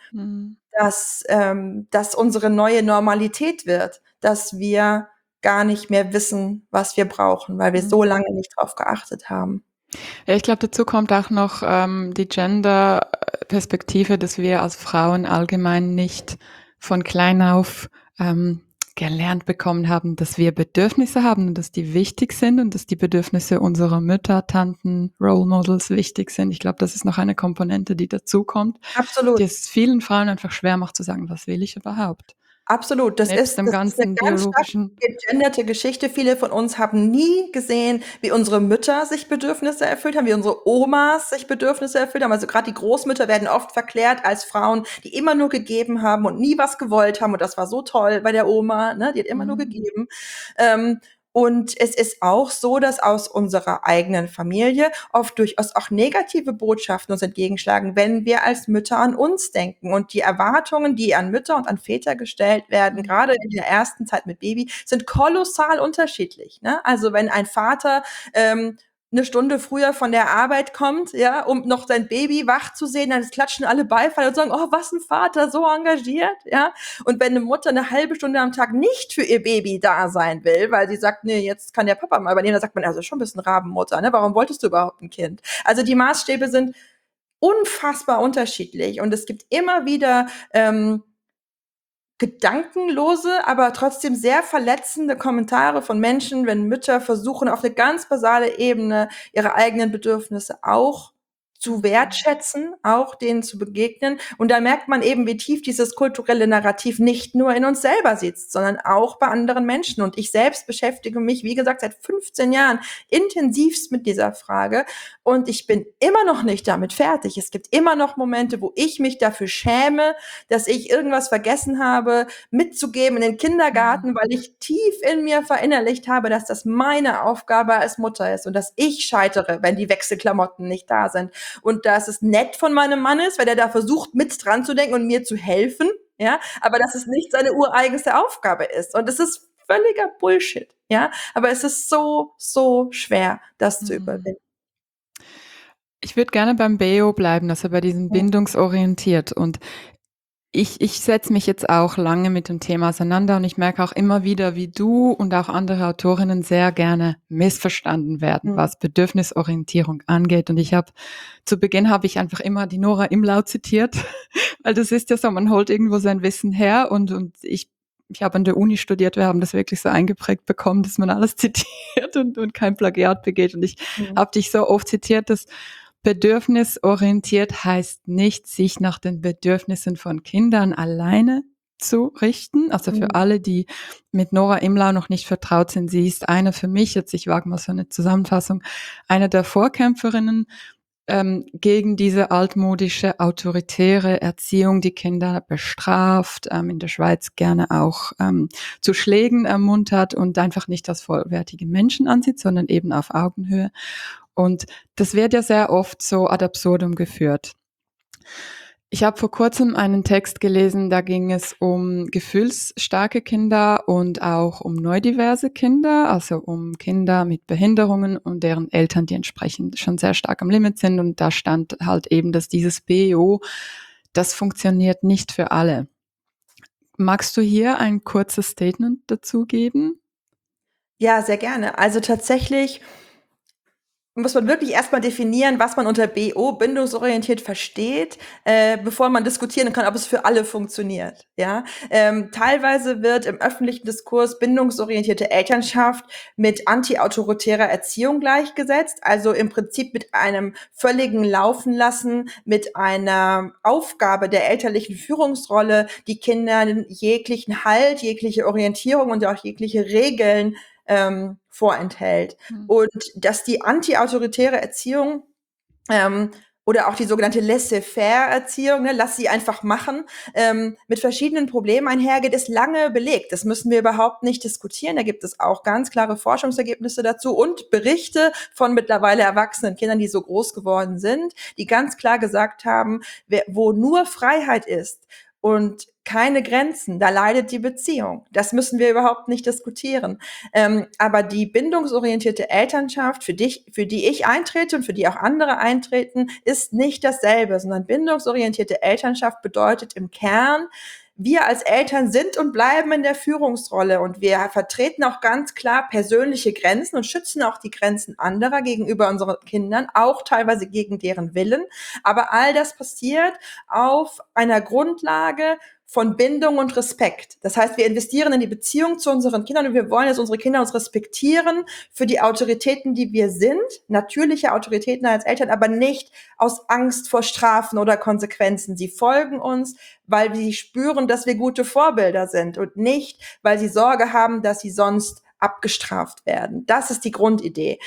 dass das unsere neue Normalität wird, dass wir gar nicht mehr wissen, was wir brauchen, weil wir so lange nicht drauf geachtet haben. Ja, ich glaube, dazu kommt auch noch die Gender-Perspektive, dass wir als Frauen allgemein nicht von klein auf gelernt bekommen haben, dass wir Bedürfnisse haben und dass die wichtig sind und dass die Bedürfnisse unserer Mütter, Tanten, Role Models wichtig sind. Ich glaube, das ist noch eine Komponente, die dazu kommt, Absolut. die es vielen Frauen einfach schwer macht zu sagen, was will ich überhaupt? Absolut. nebst dem Das ist 'ne ganzen ganz stark biologischen. gegenderte Geschichte. Viele von uns haben nie gesehen, wie unsere Mütter sich Bedürfnisse erfüllt haben, wie unsere Omas sich Bedürfnisse erfüllt haben. Also grad die Großmütter werden oft verklärt als Frauen, die immer nur gegeben haben und nie was gewollt haben. Und das war so toll bei der Oma, ne? Die hat immer nur Mhm. gegeben. Ähm, und es ist auch so, dass aus unserer eigenen Familie oft durchaus auch negative Botschaften uns entgegenschlagen, wenn wir als Mütter an uns denken. Und die Erwartungen, die an Mütter und an Väter gestellt werden, Mhm. gerade in der ersten Zeit mit Baby, sind kolossal unterschiedlich. Ne? Also wenn ein Vater 'ne Stunde früher von der Arbeit kommt, ja, um noch sein Baby wach zu sehen, dann klatschen alle Beifall und sagen: „Oh, was 'n Vater, so engagiert“, ja? Und wenn 'ne Mutter 'ne halbe Stunde am Tag nicht für ihr Baby da sein will, weil sie sagt: „Ne, jetzt kann der Papa mal übernehmen“, dann sagt man: „Also, schon 'n bisschen Rabenmutter, ne? Warum wolltest du überhaupt 'n Kind?“ Also, die Maßstäbe sind unfassbar unterschiedlich und es gibt immer wieder, gedankenlose, aber trotzdem sehr verletzende Kommentare von Menschen, wenn Mütter versuchen, auf 'ne ganz basale Ebene ihre eigenen Bedürfnisse auch zu Mhm. wertschätzen, auch denen zu begegnen. Und da merkt man eben, wie tief dieses kulturelle Narrativ nicht nur in uns selber sitzt, sondern auch bei anderen Menschen. Und ich selbst beschäftige mich, wie gesagt, seit 15 Jahren intensivst mit dieser Frage. Und ich bin immer noch nicht damit fertig. Es gibt immer noch Momente, wo ich mich dafür schäme, dass ich irgendwas vergessen habe, mitzugeben in den Mhm. Kindergarten, weil ich tief in mir verinnerlicht habe, dass das meine Aufgabe als Mutter ist und dass ich scheitere, wenn die Wechselklamotten nicht da sind. Und dass es nett von meinem Mann ist, weil der da versucht, mit dran zu denken und mir zu helfen, ja, aber dass es nicht seine ureigenste Aufgabe ist. Und das ist völliger Bullshit, ja. Aber es ist so, so schwer, das zu Mhm. überwinden. Ich würde gerne beim BEO bleiben, also bei diesem Mhm. bindungsorientiert. Und ich setze mich jetzt auch lange mit dem Thema auseinander und ich merke auch immer wieder, wie du und auch andere Autorinnen sehr gerne missverstanden werden, Mhm. was Bedürfnisorientierung angeht. Und zu Beginn habe ich einfach immer die Nora Imlau zitiert, weil das ist ja so, man holt irgendwo sein Wissen her ich habe an der Uni studiert, wir haben das wirklich so eingeprägt bekommen, dass man alles zitiert und kein Plagiat begeht. Und ich Mhm. habe dich so oft zitiert, dass bedürfnisorientiert heißt nicht, sich nach den Bedürfnissen von Kindern alleine zu richten. Also für Mhm. alle, die mit Nora Imlau noch nicht vertraut sind, sie ist eine für mich, jetzt ich wage mal so eine Zusammenfassung, eine der Vorkämpferinnen gegen diese altmodische, autoritäre Erziehung, die Kinder bestraft, in der Schweiz gerne auch zu Schlägen ermuntert und einfach nicht als vollwertige Menschen ansieht, sondern eben auf Augenhöhe. Und das wird ja sehr oft so ad absurdum geführt. Ich habe vor kurzem einen Text gelesen, da ging es um gefühlsstarke Kinder und auch um neurodiverse Kinder, also um Kinder mit Behinderungen und deren Eltern, die entsprechend schon sehr stark am Limit sind. Und da stand halt eben, dass dieses BEO, das funktioniert nicht für alle. Magst du hier ein kurzes Statement dazu geben? Ja, sehr gerne. Also tatsächlich muss man wirklich erst mal definieren, was man unter BO, bindungsorientiert, versteht, bevor man diskutieren kann, ob es für alle funktioniert, ja? Teilweise wird im öffentlichen Diskurs bindungsorientierte Elternschaft mit antiautoritärer Erziehung gleichgesetzt, also im Prinzip mit einem völligen Laufen lassen, mit einer Aufgabe der elterlichen Führungsrolle, die Kindern jeglichen Halt, jegliche Orientierung und auch jegliche Regeln vorenthält. Hm. Und dass die antiautoritäre Erziehung ähm, oder auch die sogenannte Laissez-faire-Erziehung, ne, lass sie einfach machen, mit verschiedenen Problemen einhergeht, ist lange belegt. Das müssen wir überhaupt nicht diskutieren. Da gibt es auch ganz klare Forschungsergebnisse dazu und Berichte von mittlerweile erwachsenen Kindern, die so groß geworden sind, die ganz klar gesagt haben, wo nur Freiheit ist und keine Grenzen, da leidet die Beziehung. Das müssen wir überhaupt nicht diskutieren. Aber die bindungsorientierte Elternschaft, für die ich eintrete und für die auch andere eintreten, ist nicht dasselbe, sondern bindungsorientierte Elternschaft bedeutet im Kern, wir als Eltern sind und bleiben in der Führungsrolle und wir vertreten auch ganz klar persönliche Grenzen und schützen auch die Grenzen anderer gegenüber unseren Kindern, auch teilweise gegen deren Willen. Aber all das passiert auf einer Grundlage von Bindung und Respekt. Das heißt, wir investieren in die Beziehung zu unseren Kindern und wir wollen, dass unsere Kinder uns respektieren für die Autoritäten, die wir sind, natürliche Autoritäten als Eltern, aber nicht aus Angst vor Strafen oder Konsequenzen. Sie folgen uns, weil sie spüren, dass wir gute Vorbilder sind und nicht, weil sie Sorge haben, dass sie sonst abgestraft werden. Das ist die Grundidee.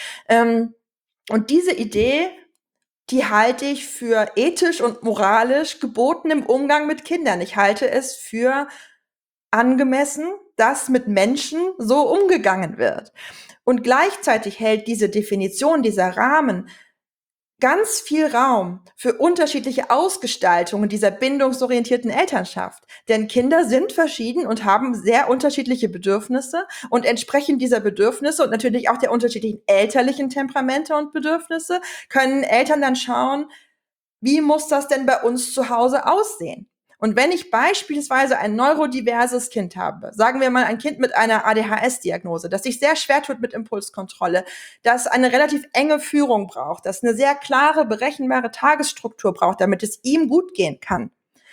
Und diese Idee, die halte ich für ethisch und moralisch geboten im Umgang mit Kindern. Ich halte es für angemessen, dass mit Menschen so umgegangen wird. Und gleichzeitig hält diese Definition, dieser Rahmen ganz viel Raum für unterschiedliche Ausgestaltungen dieser bindungsorientierten Elternschaft. Denn Kinder sind verschieden und haben sehr unterschiedliche Bedürfnisse und entsprechend dieser Bedürfnisse und natürlich auch der unterschiedlichen elterlichen Temperamente und Bedürfnisse können Eltern dann schauen, wie muss das denn bei uns zu Hause aussehen? Und wenn ich beispielsweise ein neurodiverses Kind habe, sagen wir mal ein Kind mit einer ADHS-Diagnose, das sich sehr schwer tut mit Impulskontrolle, das eine relativ enge Führung braucht, das eine sehr klare, berechenbare Tagesstruktur braucht, damit es ihm gut gehen kann,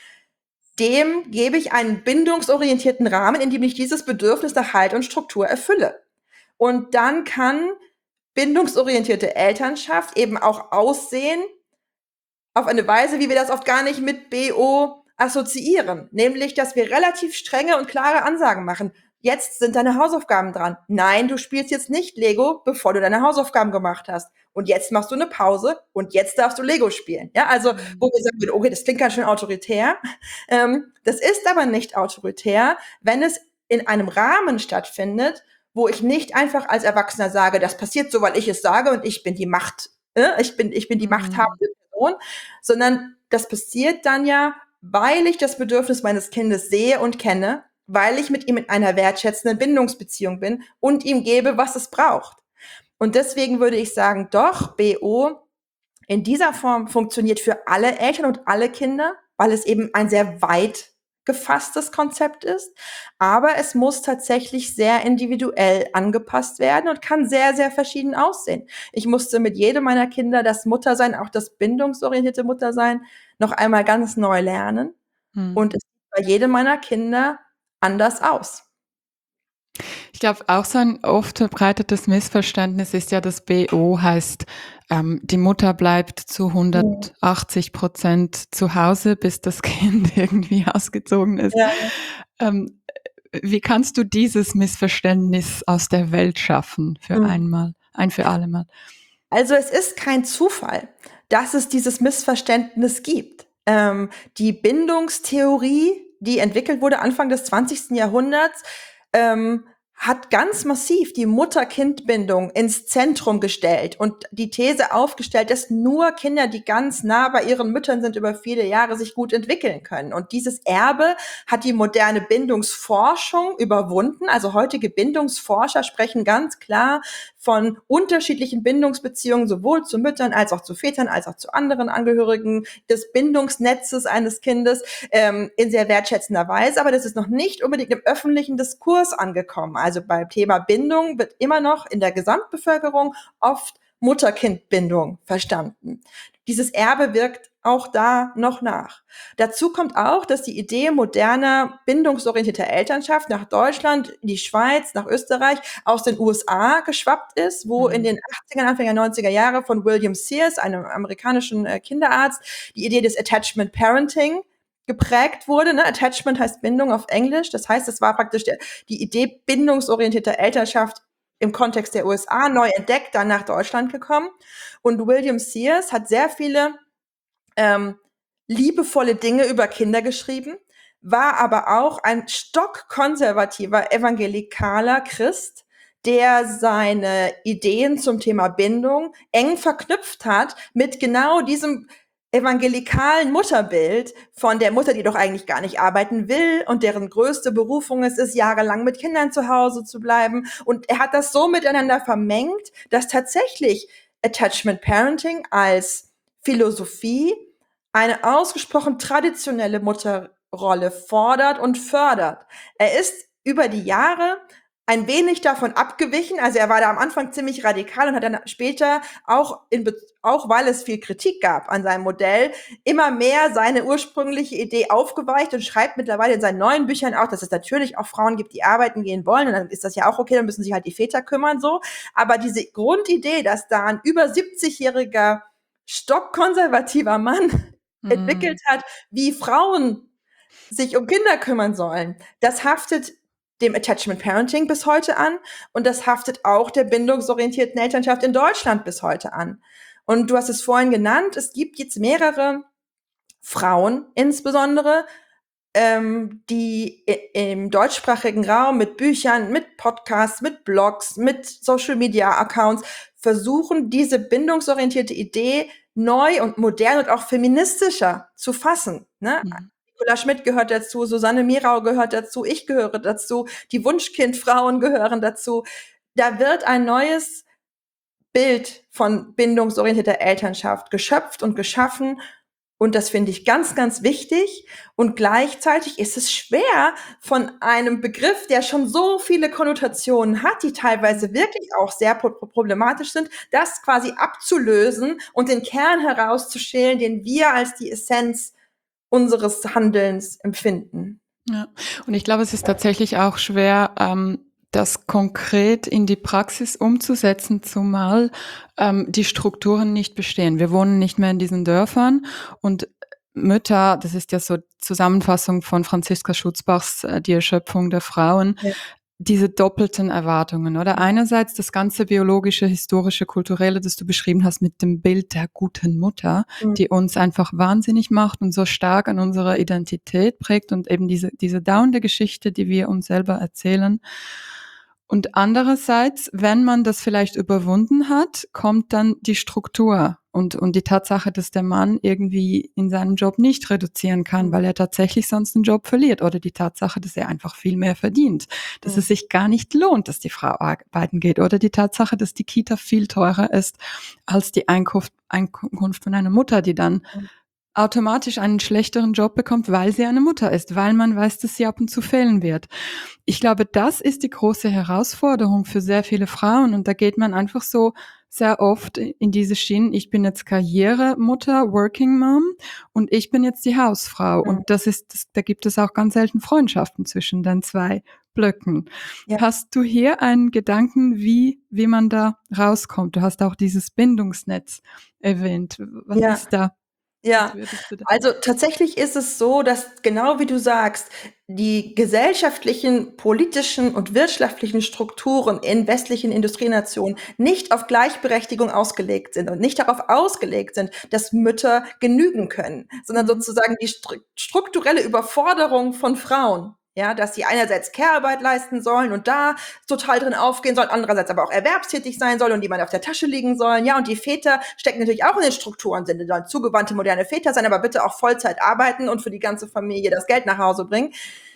dem gebe ich einen bindungsorientierten Rahmen, in dem ich dieses Bedürfnis nach Halt und Struktur erfülle. Und dann kann bindungsorientierte Elternschaft eben auch aussehen auf eine Weise, wie wir das oft gar nicht mit BO assoziieren. Nämlich, dass wir relativ strenge und klare Ansagen machen. Jetzt sind deine Hausaufgaben dran. Nein, du spielst jetzt nicht Lego, bevor du deine Hausaufgaben gemacht hast. Und jetzt machst du eine Pause und jetzt darfst du Lego spielen. Ja, also, wo wir sagen, okay, das klingt ganz schön autoritär. Das ist aber nicht autoritär, wenn es in einem Rahmen stattfindet, wo ich nicht einfach als Erwachsener sage, das passiert so, weil ich es sage und ich bin die Macht, ich bin die machthabende Person, sondern das passiert dann ja, weil ich das Bedürfnis meines Kindes sehe und kenne, weil ich mit ihm in einer wertschätzenden Bindungsbeziehung bin und ihm gebe, was es braucht. Und deswegen würde ich sagen, doch, BO in dieser Form funktioniert für alle Eltern und alle Kinder, weil es eben ein sehr weit gefasstes Konzept ist. Aber es muss tatsächlich sehr individuell angepasst werden und kann sehr, sehr verschieden aussehen. Ich musste mit jedem meiner Kinder das Muttersein, auch das bindungsorientierte Muttersein, noch einmal ganz neu lernen. Und es sieht bei jedem meiner Kinder anders aus. Ich glaube, auch so ein oft verbreitetes Missverständnis ist ja, dass BO heißt, die Mutter bleibt zu 180% zu Hause, bis das Kind irgendwie ausgezogen ist. Ja. Wie kannst du dieses Missverständnis aus der Welt schaffen für ein für alle Mal? Also es ist kein Zufall, dass es dieses Missverständnis gibt. Die Bindungstheorie, die entwickelt wurde Anfang des 20. Jahrhunderts, hat ganz massiv die Mutter-Kind-Bindung ins Zentrum gestellt und die These aufgestellt, dass nur Kinder, die ganz nah bei ihren Müttern sind, über viele Jahre sich gut entwickeln können. Und dieses Erbe hat die moderne Bindungsforschung überwunden. Also heutige Bindungsforscher sprechen ganz klar von unterschiedlichen Bindungsbeziehungen, sowohl zu Müttern als auch zu Vätern, als auch zu anderen Angehörigen des Bindungsnetzes eines Kindes, in sehr wertschätzender Weise. Aber das ist noch nicht unbedingt im öffentlichen Diskurs angekommen. Also beim Thema Bindung wird immer noch in der Gesamtbevölkerung oft Mutter-Kind-Bindung verstanden. Dieses Erbe wirkt auch da noch nach. Dazu kommt auch, dass die Idee moderner, bindungsorientierter Elternschaft nach Deutschland, die Schweiz, nach Österreich, aus den USA geschwappt ist, wo in den 80er, Anfang der 90er Jahre von William Sears, einem amerikanischen Kinderarzt, die Idee des Attachment Parenting geprägt wurde. Ne? Attachment heißt Bindung auf Englisch. Das heißt, es war praktisch die Idee bindungsorientierter Elternschaft im Kontext der USA neu entdeckt, dann nach Deutschland gekommen. Und William Sears hat sehr viele liebevolle Dinge über Kinder geschrieben, war aber auch ein stockkonservativer evangelikaler Christ, der seine Ideen zum Thema Bindung eng verknüpft hat mit genau diesem evangelikalen Mutterbild von der Mutter, die doch eigentlich gar nicht arbeiten will und deren größte Berufung es ist, jahrelang mit Kindern zu Hause zu bleiben. Und er hat das so miteinander vermengt, dass tatsächlich Attachment Parenting als Philosophie eine ausgesprochen traditionelle Mutterrolle fordert und fördert. Er ist über die Jahre ein wenig davon abgewichen. Also er war da am Anfang ziemlich radikal und hat dann später auch weil es viel Kritik gab an seinem Modell, immer mehr seine ursprüngliche Idee aufgeweicht und schreibt mittlerweile in seinen neuen Büchern auch, dass es natürlich auch Frauen gibt, die arbeiten gehen wollen und dann ist das ja auch okay, dann müssen sich halt die Väter kümmern so. Aber diese Grundidee, dass da ein über 70-jähriger stockkonservativer Mann entwickelt hat, wie Frauen sich um Kinder kümmern sollen, das haftet dem Attachment Parenting bis heute an und das haftet auch der bindungsorientierten Elternschaft in Deutschland bis heute an. Und du hast es vorhin genannt, es gibt jetzt mehrere Frauen insbesondere, die im deutschsprachigen Raum mit Büchern, mit Podcasts, mit Blogs, mit Social-Media-Accounts versuchen, diese bindungsorientierte Idee neu und modern und auch feministischer zu fassen. Ne? Nicola Schmidt gehört dazu, Susanne Mirau gehört dazu, ich gehöre dazu, die Wunschkindfrauen gehören dazu. Da wird ein neues Bild von bindungsorientierter Elternschaft geschöpft und geschaffen. Und das finde ich ganz, ganz wichtig. Und gleichzeitig ist es schwer, von einem Begriff, der schon so viele Konnotationen hat, die teilweise wirklich auch sehr problematisch sind, das quasi abzulösen und den Kern herauszuschälen, den wir als die Essenz unseres Handelns empfinden. Ja, und ich glaube, es ist tatsächlich auch schwer, das konkret in die Praxis umzusetzen, zumal die Strukturen nicht bestehen. Wir wohnen nicht mehr in diesen Dörfern und Mütter, das ist ja so Zusammenfassung von Franziska Schutzbachs Die Erschöpfung der Frauen, Ja. diese doppelten Erwartungen, oder? Einerseits das ganze biologische, historische, kulturelle, das du beschrieben hast mit dem Bild der guten Mutter, die uns einfach wahnsinnig macht und so stark an unserer Identität prägt und eben diese dauernde Geschichte, die wir uns selber erzählen. Und andererseits, wenn man das vielleicht überwunden hat, kommt dann die Struktur und die Tatsache, dass der Mann irgendwie in seinem Job nicht reduzieren kann, weil er tatsächlich sonst den Job verliert, oder die Tatsache, dass er einfach viel mehr verdient, dass es sich gar nicht lohnt, dass die Frau arbeiten geht, oder die Tatsache, dass die Kita viel teurer ist als die Einkunft von einer Mutter, die dann automatisch einen schlechteren Job bekommt, weil sie eine Mutter ist, weil man weiß, dass sie ab und zu fehlen wird. Ich glaube, das ist die große Herausforderung für sehr viele Frauen, und da geht man einfach so sehr oft in diese Schienen, ich bin jetzt Karrieremutter, Working Mom, und ich bin jetzt die Hausfrau, und da gibt es auch ganz selten Freundschaften zwischen den zwei Blöcken. Ja. Hast du hier einen Gedanken, wie man da rauskommt? Du hast auch dieses Bindungsnetz erwähnt. Was ist da? Ja, also tatsächlich ist es so, dass genau wie du sagst, die gesellschaftlichen, politischen und wirtschaftlichen Strukturen in westlichen Industrienationen nicht auf Gleichberechtigung ausgelegt sind und nicht darauf ausgelegt sind, dass Mütter genügen können, sondern sozusagen die strukturelle Überforderung von Frauen. Ja, dass sie einerseits Care-Arbeit leisten sollen und da total drin aufgehen sollen, andererseits aber auch erwerbstätig sein sollen und die mal auf der Tasche liegen sollen. Ja, und die Väter stecken natürlich auch in den Strukturen, sind dann zugewandte moderne Väter sein, aber bitte auch Vollzeit arbeiten und für die ganze Familie das Geld nach Hause bringen.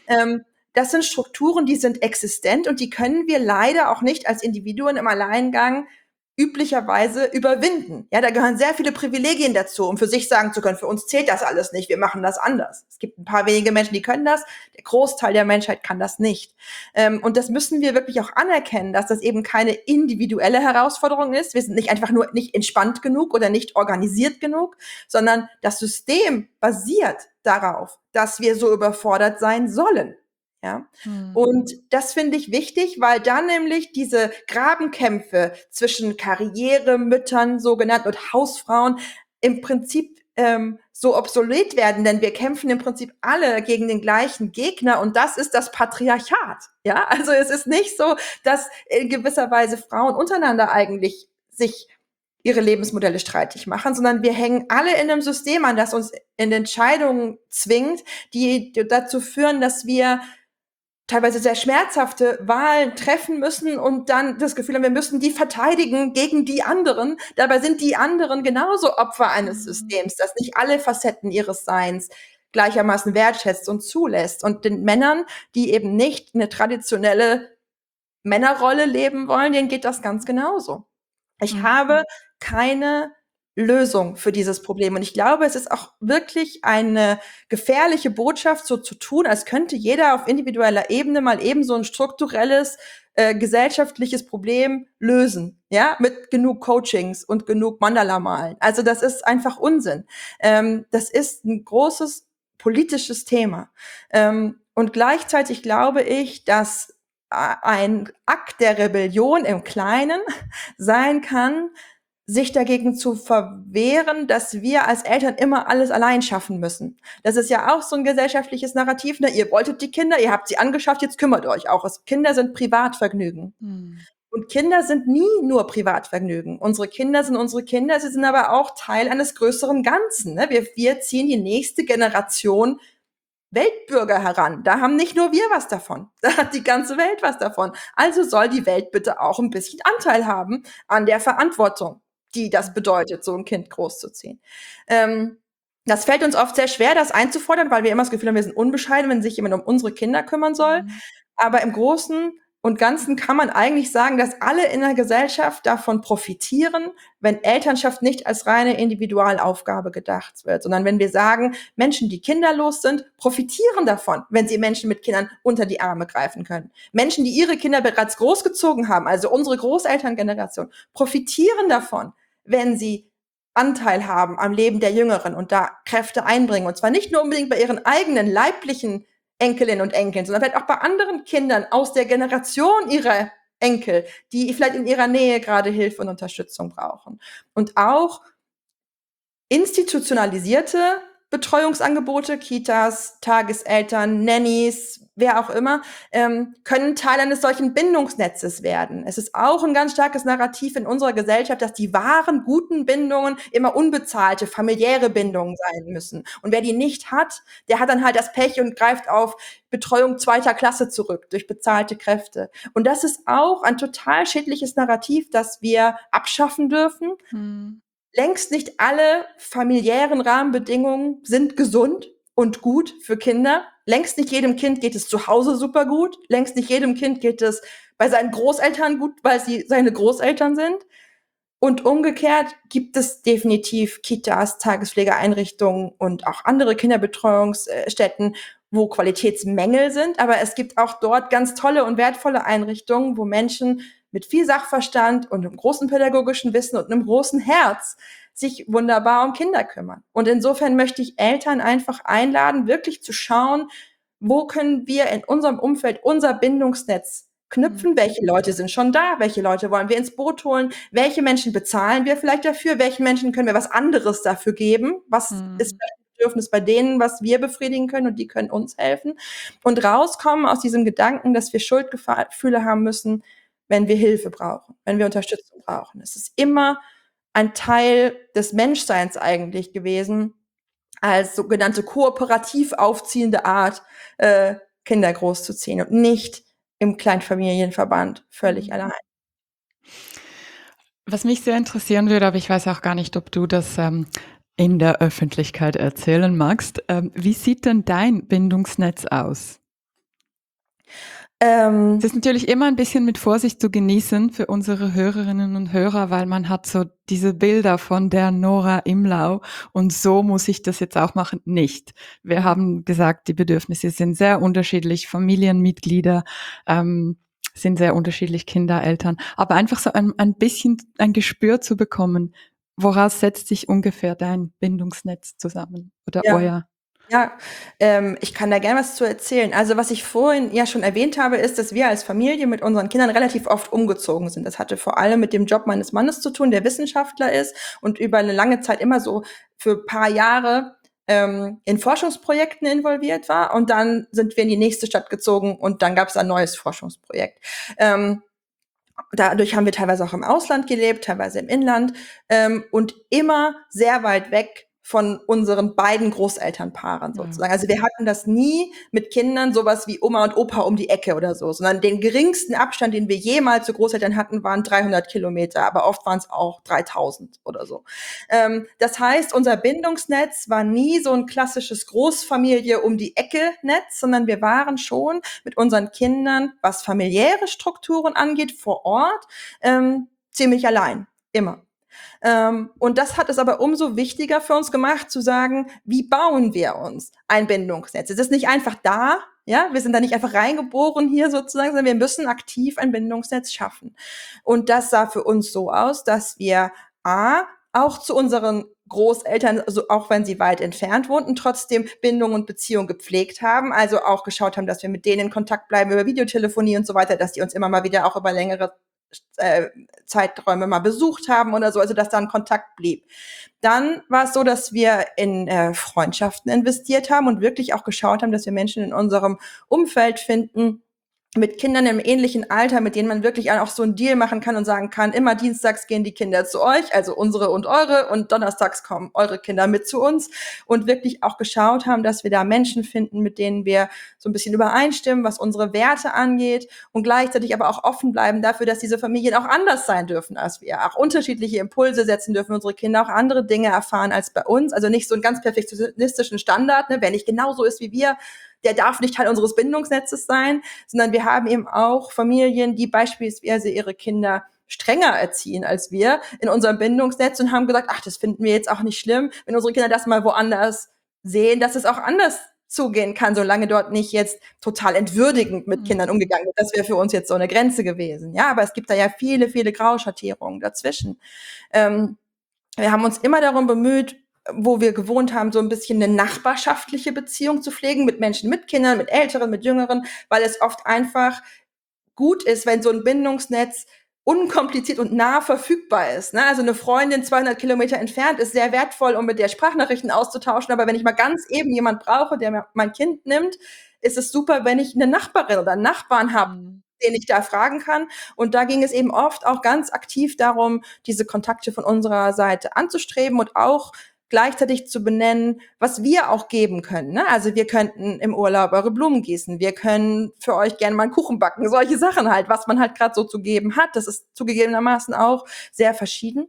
Das sind Strukturen, die sind existent und die können wir leider auch nicht als Individuen im Alleingang üblicherweise überwinden. Ja, da gehören sehr viele Privilegien dazu, um für sich sagen zu können, für uns zählt das alles nicht, wir machen das anders. Es gibt ein paar wenige Menschen, die können das, der Großteil der Menschheit kann das nicht. Und das müssen wir wirklich auch anerkennen, dass das eben keine individuelle Herausforderung ist. Wir sind nicht einfach nur nicht entspannt genug oder nicht organisiert genug, sondern das System basiert darauf, dass wir so überfordert sein sollen. Ja, und das finde ich wichtig, weil dann nämlich diese Grabenkämpfe zwischen Karrieremüttern, sogenannt, und Hausfrauen im Prinzip so obsolet werden, denn wir kämpfen im Prinzip alle gegen den gleichen Gegner und das ist das Patriarchat. Ja, also es ist nicht so, dass in gewisser Weise Frauen untereinander eigentlich sich ihre Lebensmodelle streitig machen, sondern wir hängen alle in einem System an, das uns in Entscheidungen zwingt, die dazu führen, dass wir teilweise sehr schmerzhafte Wahlen treffen müssen und dann das Gefühl haben, wir müssen die verteidigen gegen die anderen. Dabei sind die anderen genauso Opfer eines Systems, das nicht alle Facetten ihres Seins gleichermaßen wertschätzt und zulässt. Und den Männern, die eben nicht eine traditionelle Männerrolle leben wollen, denen geht das ganz genauso. Ich habe keine Lösung für dieses Problem. Und ich glaube, es ist auch wirklich eine gefährliche Botschaft, so zu tun, als könnte jeder auf individueller Ebene mal eben so ein strukturelles gesellschaftliches Problem lösen, ja, mit genug Coachings und genug Mandala-Malen. Also das ist einfach Unsinn. Das ist ein großes politisches Thema. Und gleichzeitig glaube ich, dass ein Akt der Rebellion im Kleinen sein kann, sich dagegen zu verwehren, dass wir als Eltern immer alles allein schaffen müssen. Das ist ja auch so ein gesellschaftliches Narrativ. Ne? Ihr wolltet die Kinder, ihr habt sie angeschafft, jetzt kümmert euch auch. Kinder sind Privatvergnügen. Und Kinder sind nie nur Privatvergnügen. Unsere Kinder sind unsere Kinder, sie sind aber auch Teil eines größeren Ganzen. Ne? Wir ziehen die nächste Generation Weltbürger heran. Da haben nicht nur wir was davon, da hat die ganze Welt was davon. Also soll die Welt bitte auch ein bisschen Anteil haben an der Verantwortung, die das bedeutet, so ein Kind großzuziehen. Das fällt uns oft sehr schwer, das einzufordern, weil wir immer das Gefühl haben, wir sind unbescheiden, wenn sich jemand um unsere Kinder kümmern soll. Aber im Großen und Ganzen kann man eigentlich sagen, dass alle in der Gesellschaft davon profitieren, wenn Elternschaft nicht als reine Individualaufgabe gedacht wird, sondern wenn wir sagen, Menschen, die kinderlos sind, profitieren davon, wenn sie Menschen mit Kindern unter die Arme greifen können. Menschen, die ihre Kinder bereits großgezogen haben, also unsere Großelterngeneration, profitieren davon, wenn sie Anteil haben am Leben der Jüngeren und da Kräfte einbringen. Und zwar nicht nur unbedingt bei ihren eigenen leiblichen Enkelinnen und Enkeln, sondern vielleicht auch bei anderen Kindern aus der Generation ihrer Enkel, die vielleicht in ihrer Nähe gerade Hilfe und Unterstützung brauchen. Und auch institutionalisierte Betreuungsangebote, Kitas, Tageseltern, Nannies, wer auch immer, können Teil eines solchen Bindungsnetzes werden. Es ist auch ein ganz starkes Narrativ in unserer Gesellschaft, dass die wahren, guten Bindungen immer unbezahlte, familiäre Bindungen sein müssen. Und wer die nicht hat, der hat dann halt das Pech und greift auf Betreuung zweiter Klasse zurück durch bezahlte Kräfte. Und das ist auch ein total schädliches Narrativ, das wir abschaffen dürfen. Längst nicht alle familiären Rahmenbedingungen sind gesund und gut für Kinder. Längst nicht jedem Kind geht es zu Hause super gut. Längst nicht jedem Kind geht es bei seinen Großeltern gut, weil sie seine Großeltern sind. Und umgekehrt gibt es definitiv Kitas, Tagespflegeeinrichtungen und auch andere Kinderbetreuungsstätten, wo Qualitätsmängel sind. Aber es gibt auch dort ganz tolle und wertvolle Einrichtungen, wo Menschen mit viel Sachverstand und einem großen pädagogischen Wissen und einem großen Herz sich wunderbar um Kinder kümmern. Und insofern möchte ich Eltern einfach einladen, wirklich zu schauen, wo können wir in unserem Umfeld unser Bindungsnetz knüpfen, welche Leute sind schon da, welche Leute wollen wir ins Boot holen, welche Menschen bezahlen wir vielleicht dafür, welchen Menschen können wir was anderes dafür geben, was ist vielleicht ein Bedürfnis bei denen, was wir befriedigen können und die können uns helfen und rauskommen aus diesem Gedanken, dass wir Schuldgefühle haben müssen, wenn wir Hilfe brauchen, wenn wir Unterstützung brauchen. Es ist immer ein Teil des Menschseins eigentlich gewesen, als sogenannte kooperativ aufziehende Art, Kinder großzuziehen und nicht im Kleinfamilienverband völlig allein. Was mich sehr interessieren würde, aber ich weiß auch gar nicht, ob du das in der Öffentlichkeit erzählen magst. Wie sieht denn dein Bindungsnetz aus? Es ist natürlich immer ein bisschen mit Vorsicht zu genießen für unsere Hörerinnen und Hörer, weil man hat so diese Bilder von der Nora Imlau und so muss ich das jetzt auch machen. Nicht. Wir haben gesagt, die Bedürfnisse sind sehr unterschiedlich, Familienmitglieder sind sehr unterschiedlich, Kinder, Eltern, aber einfach so ein bisschen ein Gespür zu bekommen, woraus setzt sich ungefähr dein Bindungsnetz zusammen oder euer? Ja, ich kann da gerne was zu erzählen. Also was ich vorhin ja schon erwähnt habe, ist, dass wir als Familie mit unseren Kindern relativ oft umgezogen sind. Das hatte vor allem mit dem Job meines Mannes zu tun, der Wissenschaftler ist und über eine lange Zeit immer so für ein paar Jahre in Forschungsprojekten involviert war. Und dann sind wir in die nächste Stadt gezogen und dann gab es ein neues Forschungsprojekt. Dadurch haben wir teilweise auch im Ausland gelebt, teilweise im Inland und immer sehr weit weg von unseren beiden Großelternpaaren sozusagen. Also wir hatten das nie mit Kindern sowas wie Oma und Opa um die Ecke oder so, sondern den geringsten Abstand, den wir jemals zu Großeltern hatten, waren 300 Kilometer, aber oft waren es auch 3000 oder so. Das heißt, unser Bindungsnetz war nie so ein klassisches Großfamilie um die Ecke Netz, sondern wir waren schon mit unseren Kindern, was familiäre Strukturen angeht, vor Ort, ziemlich allein. Immer. Und das hat es aber umso wichtiger für uns gemacht, zu sagen, wie bauen wir uns ein Bindungsnetz? Es ist nicht einfach da, ja, wir sind da nicht einfach reingeboren hier sozusagen, sondern wir müssen aktiv ein Bindungsnetz schaffen. Und das sah für uns so aus, dass wir auch zu unseren Großeltern, also auch wenn sie weit entfernt wohnten, trotzdem Bindung und Beziehung gepflegt haben. Also auch geschaut haben, dass wir mit denen in Kontakt bleiben über Videotelefonie und so weiter, dass die uns immer mal wieder auch über längere Zeiträume mal besucht haben oder so, also dass da ein Kontakt blieb. Dann war es so, dass wir in Freundschaften investiert haben und wirklich auch geschaut haben, dass wir Menschen in unserem Umfeld finden, mit Kindern im ähnlichen Alter, mit denen man wirklich auch so einen Deal machen kann und sagen kann, immer dienstags gehen die Kinder zu euch, also unsere und eure, und donnerstags kommen eure Kinder mit zu uns, und wirklich auch geschaut haben, dass wir da Menschen finden, mit denen wir so ein bisschen übereinstimmen, was unsere Werte angeht, und gleichzeitig aber auch offen bleiben dafür, dass diese Familien auch anders sein dürfen als wir, auch unterschiedliche Impulse setzen dürfen, unsere Kinder auch andere Dinge erfahren als bei uns, also nicht so einen ganz perfektionistischen Standard, ne, wer nicht genauso ist wie wir, der darf nicht Teil unseres Bindungsnetzes sein, sondern wir haben eben auch Familien, die beispielsweise ihre Kinder strenger erziehen als wir in unserem Bindungsnetz und haben gesagt, ach, das finden wir jetzt auch nicht schlimm, wenn unsere Kinder das mal woanders sehen, dass es auch anders zugehen kann, solange dort nicht jetzt total entwürdigend mit Kindern umgegangen wird. Das wäre für uns jetzt so eine Grenze gewesen. Ja, aber es gibt da ja viele, viele Grauschattierungen dazwischen. Wir haben uns immer darum bemüht, wo wir gewohnt haben, so ein bisschen eine nachbarschaftliche Beziehung zu pflegen mit Menschen, mit Kindern, mit Älteren, mit Jüngeren, weil es oft einfach gut ist, wenn so ein Bindungsnetz unkompliziert und nah verfügbar ist. Ne? Also eine Freundin 200 Kilometer entfernt ist sehr wertvoll, um mit der Sprachnachrichten auszutauschen. Aber wenn ich mal ganz eben jemand brauche, der mir mein Kind nimmt, ist es super, wenn ich eine Nachbarin oder einen Nachbarn habe, den ich da fragen kann. Und da ging es eben oft auch ganz aktiv darum, diese Kontakte von unserer Seite anzustreben und auch gleichzeitig zu benennen, was wir auch geben können. Ne? Also wir könnten im Urlaub eure Blumen gießen, wir können für euch gerne mal einen Kuchen backen, solche Sachen halt, was man halt gerade so zu geben hat. Das ist zugegebenermaßen auch sehr verschieden.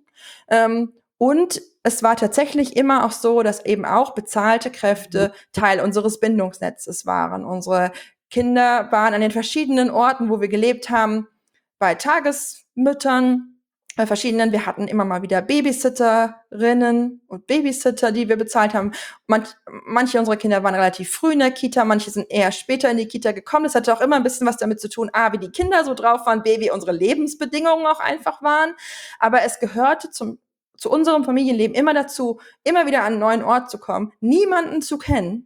Und es war tatsächlich immer auch so, dass eben auch bezahlte Kräfte Teil unseres Bindungsnetzes waren. Unsere Kinder waren an den verschiedenen Orten, wo wir gelebt haben, bei Tagesmüttern, bei verschiedenen. Wir hatten immer mal wieder Babysitterinnen und Babysitter, die wir bezahlt haben. Manche unserer Kinder waren relativ früh in der Kita, manche sind eher später in die Kita gekommen. Das hatte auch immer ein bisschen was damit zu tun, A, wie die Kinder so drauf waren, B, wie unsere Lebensbedingungen auch einfach waren. Aber es gehörte zu unserem Familienleben immer dazu, immer wieder an einen neuen Ort zu kommen, niemanden zu kennen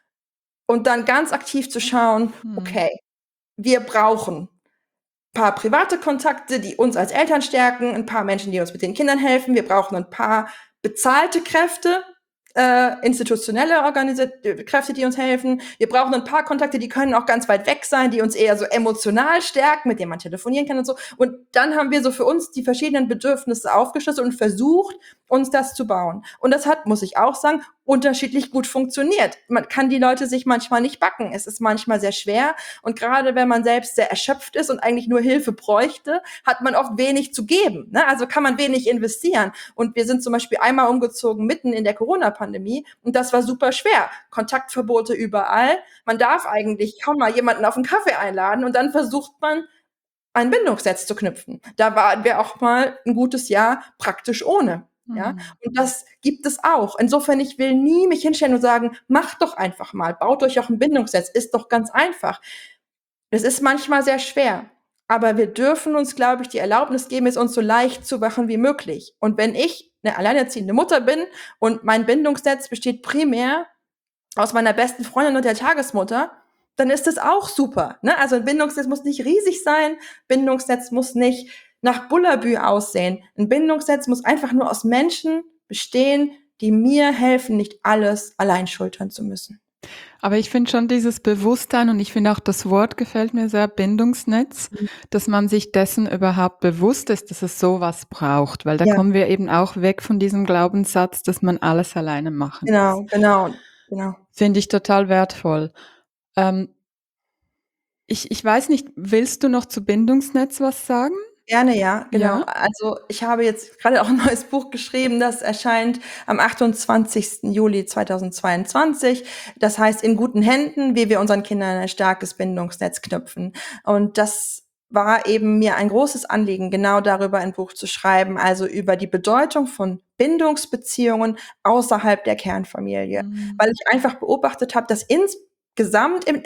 und dann ganz aktiv zu schauen, okay, wir brauchen ein paar private Kontakte, die uns als Eltern stärken, ein paar Menschen, die uns mit den Kindern helfen. Wir brauchen ein paar bezahlte Kräfte, institutionelle Kräfte, die uns helfen. Wir brauchen ein paar Kontakte, die können auch ganz weit weg sein, die uns eher so emotional stärken, mit denen man telefonieren kann und so. Und dann haben wir so für uns die verschiedenen Bedürfnisse aufgeschlüsselt und versucht, uns das zu bauen. Und das hat, muss ich auch sagen, unterschiedlich gut funktioniert. Man kann die Leute sich manchmal nicht backen. Es ist manchmal sehr schwer. Und gerade wenn man selbst sehr erschöpft ist und eigentlich nur Hilfe bräuchte, hat man oft wenig zu geben. Ne? Also kann man wenig investieren. Und wir sind zum Beispiel einmal umgezogen mitten in der Corona-Pandemie. Und das war super schwer. Kontaktverbote überall. Man darf eigentlich kaum mal jemanden auf einen Kaffee einladen. Und dann versucht man, ein Bindungsnetz zu knüpfen. Da waren wir auch mal ein gutes Jahr praktisch ohne. Ja, und das gibt es auch. Insofern, ich will nie mich hinstellen und sagen, macht doch einfach mal, baut euch auch ein Bindungsnetz, ist doch ganz einfach. Das ist manchmal sehr schwer, aber wir dürfen uns, glaube ich, die Erlaubnis geben, es uns so leicht zu machen wie möglich. Und wenn ich eine alleinerziehende Mutter bin und mein Bindungsnetz besteht primär aus meiner besten Freundin und der Tagesmutter, dann ist das auch super. Ne? Also ein Bindungsnetz muss nicht riesig sein, Bindungsnetz muss nicht nach Bullabü aussehen. Ein Bindungsnetz muss einfach nur aus Menschen bestehen, die mir helfen, nicht alles allein schultern zu müssen. Aber ich finde schon dieses Bewusstsein, und ich finde auch das Wort gefällt mir sehr, Bindungsnetz, dass man sich dessen überhaupt bewusst ist, dass es sowas braucht, weil da kommen wir eben auch weg von diesem Glaubenssatz, dass man alles alleine machen muss. Genau. Finde ich total wertvoll. Ich weiß nicht, willst du noch zu Bindungsnetz was sagen? Gerne, ja, genau. Ja? Also ich habe jetzt gerade auch ein neues Buch geschrieben, das erscheint am 28. Juli 2022. Das heißt In guten Händen, wie wir unseren Kindern ein starkes Bindungsnetz knüpfen. Und das war eben mir ein großes Anliegen, genau darüber ein Buch zu schreiben, also über die Bedeutung von Bindungsbeziehungen außerhalb der Kernfamilie, weil ich einfach beobachtet habe, dass insgesamt im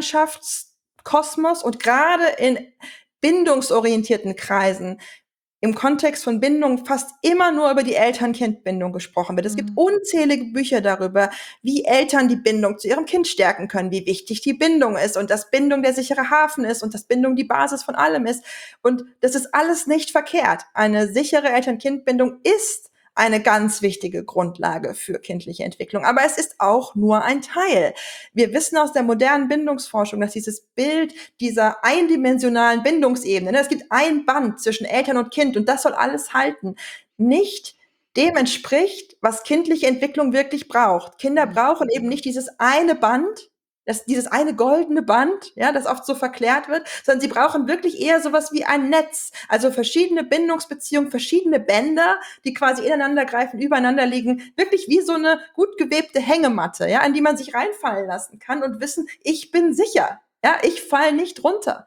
Elternschaftskosmos und gerade in bindungsorientierten Kreisen im Kontext von Bindung fast immer nur über die Eltern-Kind-Bindung gesprochen wird. Es gibt unzählige Bücher darüber, wie Eltern die Bindung zu ihrem Kind stärken können, wie wichtig die Bindung ist und dass Bindung der sichere Hafen ist und dass Bindung die Basis von allem ist. Und das ist alles nicht verkehrt. Eine sichere Eltern-Kind-Bindung ist eine ganz wichtige Grundlage für kindliche Entwicklung. Aber es ist auch nur ein Teil. Wir wissen aus der modernen Bindungsforschung, dass dieses Bild dieser eindimensionalen Bindungsebene, ne, es gibt ein Band zwischen Eltern und Kind und das soll alles halten, nicht dem entspricht, was kindliche Entwicklung wirklich braucht. Kinder brauchen eben nicht dieses eine Band, dieses eine goldene Band, ja, das oft so verklärt wird, sondern sie brauchen wirklich eher sowas wie ein Netz, also verschiedene Bindungsbeziehungen, verschiedene Bänder, die quasi ineinander greifen, übereinander liegen, wirklich wie so eine gut gewebte Hängematte, ja, an die man sich reinfallen lassen kann und wissen, ich bin sicher, ja, ich falle nicht runter.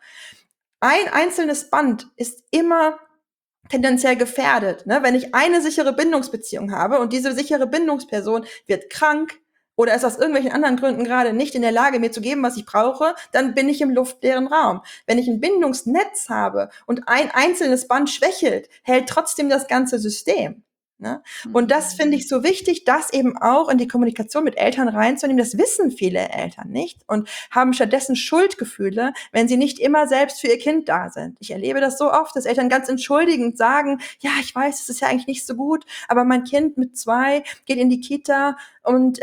Ein einzelnes Band ist immer tendenziell gefährdet, ne? Wenn ich eine sichere Bindungsbeziehung habe und diese sichere Bindungsperson wird krank oder ist aus irgendwelchen anderen Gründen gerade nicht in der Lage, mir zu geben, was ich brauche, dann bin ich im luftleeren Raum. Wenn ich ein Bindungsnetz habe und ein einzelnes Band schwächelt, hält trotzdem das ganze System. Ne? Und das finde ich so wichtig, das eben auch in die Kommunikation mit Eltern reinzunehmen. Das wissen viele Eltern nicht und haben stattdessen Schuldgefühle, wenn sie nicht immer selbst für ihr Kind da sind. Ich erlebe das so oft, dass Eltern ganz entschuldigend sagen, ja, ich weiß, es ist ja eigentlich nicht so gut, aber mein Kind mit 2 geht in die Kita und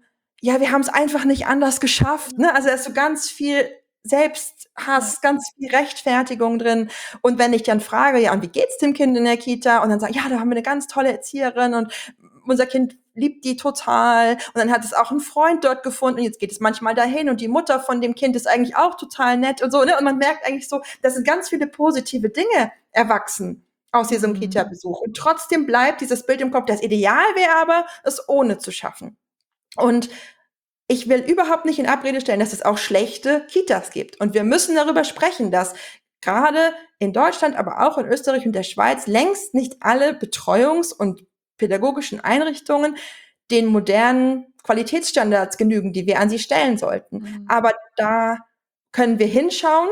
ja, wir haben es einfach nicht anders geschafft. Ne? Also da ist so ganz viel Selbsthass, ganz viel Rechtfertigung drin. Und wenn ich dann frage, ja, und wie geht's dem Kind in der Kita? Und dann sagen, ja, da haben wir eine ganz tolle Erzieherin und unser Kind liebt die total. Und dann hat es auch einen Freund dort gefunden und jetzt geht es manchmal dahin und die Mutter von dem Kind ist eigentlich auch total nett und so. Ne? Und man merkt eigentlich so, dass sind ganz viele positive Dinge erwachsen aus diesem Kita-Besuch. Und trotzdem bleibt dieses Bild im Kopf. Das Ideal wäre aber, es ohne zu schaffen. Und ich will überhaupt nicht in Abrede stellen, dass es auch schlechte Kitas gibt. Und wir müssen darüber sprechen, dass gerade in Deutschland, aber auch in Österreich und der Schweiz längst nicht alle Betreuungs- und pädagogischen Einrichtungen den modernen Qualitätsstandards genügen, die wir an sie stellen sollten. Aber da können wir hinschauen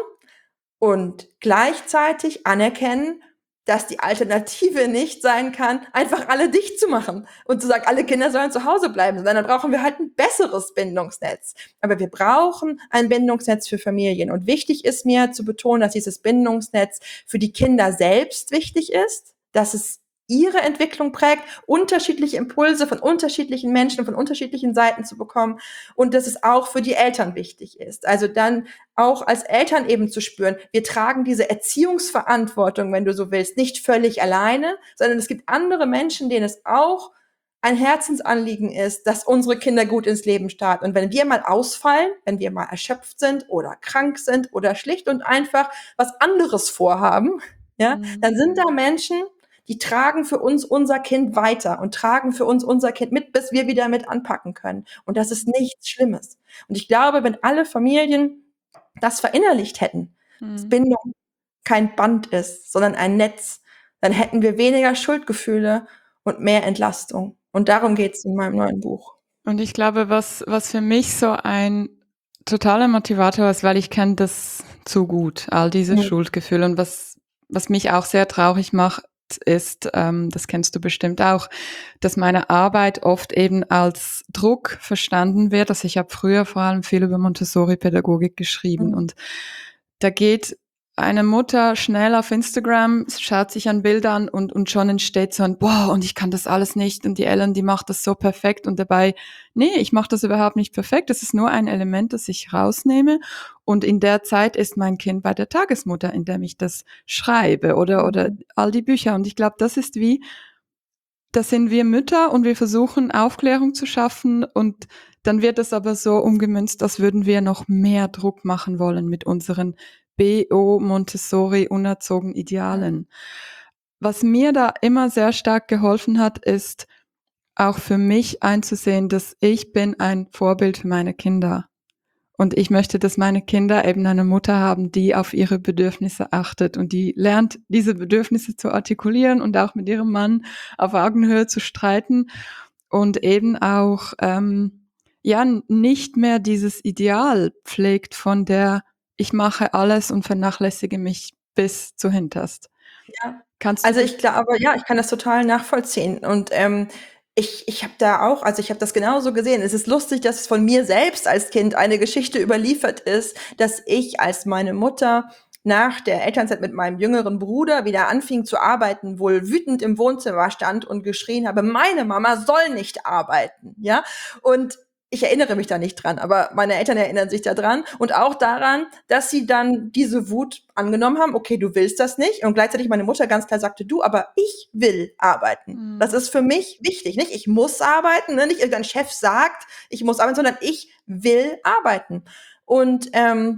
und gleichzeitig anerkennen, dass die Alternative nicht sein kann, einfach alle dicht zu machen und zu sagen, alle Kinder sollen zu Hause bleiben, sondern dann brauchen wir halt ein besseres Bindungsnetz. Aber wir brauchen ein Bindungsnetz für Familien. Und wichtig ist mir zu betonen, dass dieses Bindungsnetz für die Kinder selbst wichtig ist, dass es ihre Entwicklung prägt, unterschiedliche Impulse von unterschiedlichen Menschen, von unterschiedlichen Seiten zu bekommen und dass es auch für die Eltern wichtig ist. Also dann auch als Eltern eben zu spüren, wir tragen diese Erziehungsverantwortung, wenn du so willst, nicht völlig alleine, sondern es gibt andere Menschen, denen es auch ein Herzensanliegen ist, dass unsere Kinder gut ins Leben starten. Und wenn wir mal ausfallen, wenn wir mal erschöpft sind oder krank sind oder schlicht und einfach was anderes vorhaben, ja, dann sind da Menschen, die tragen für uns unser Kind weiter und tragen für uns unser Kind mit, bis wir wieder mit anpacken können. Und das ist nichts Schlimmes. Und ich glaube, wenn alle Familien das verinnerlicht hätten, dass Bindung kein Band ist, sondern ein Netz, dann hätten wir weniger Schuldgefühle und mehr Entlastung. Und darum geht's in meinem neuen Buch. Und ich glaube, was für mich so ein totaler Motivator ist, weil ich kenne das zu gut, all diese Schuldgefühle. Und was mich auch sehr traurig macht, ist, das kennst du bestimmt auch, dass meine Arbeit oft eben als Druck verstanden wird. Also ich habe früher vor allem viel über Montessori-Pädagogik geschrieben und da geht eine Mutter schnell auf Instagram, schaut sich ein Bild an und schon entsteht so ein, boah, und ich kann das alles nicht und die Ellen, die macht das so perfekt und dabei, nee, ich mache das überhaupt nicht perfekt, das ist nur ein Element, das ich rausnehme und in der Zeit ist mein Kind bei der Tagesmutter, indem ich das schreibe oder all die Bücher und ich glaube, das ist wie, das sind wir Mütter und wir versuchen Aufklärung zu schaffen und dann wird es aber so umgemünzt, als würden wir noch mehr Druck machen wollen mit unseren BO Montessori unerzogen Idealen. Was mir da immer sehr stark geholfen hat, ist auch für mich einzusehen, dass ich bin ein Vorbild für meine Kinder. Und ich möchte, dass meine Kinder eben eine Mutter haben, die auf ihre Bedürfnisse achtet und die lernt, diese Bedürfnisse zu artikulieren und auch mit ihrem Mann auf Augenhöhe zu streiten und eben auch nicht mehr dieses Ideal pflegt von der ich mache alles und vernachlässige mich bis zu hinterst. Ja. Kannst du Also, das? ich glaube, ja, ich kann das total nachvollziehen und, ich habe da auch, also, ich habe das genauso gesehen. Es ist lustig, dass von mir selbst als Kind eine Geschichte überliefert ist, dass ich, als meine Mutter nach der Elternzeit mit meinem jüngeren Bruder wieder anfing zu arbeiten, wohl wütend im Wohnzimmer stand und geschrien habe: „Meine Mama soll nicht arbeiten“, ja? Und ich erinnere mich da nicht dran, aber meine Eltern erinnern sich da dran und auch daran, dass sie dann diese Wut angenommen haben: „Okay, du willst das nicht“, und gleichzeitig meine Mutter ganz klar sagte: „Du, aber ich will arbeiten. Das Mhm. ist für mich wichtig, nicht ich muss arbeiten, ne? Nicht irgendein Chef sagt, ich muss arbeiten, sondern ich will arbeiten.“ Und,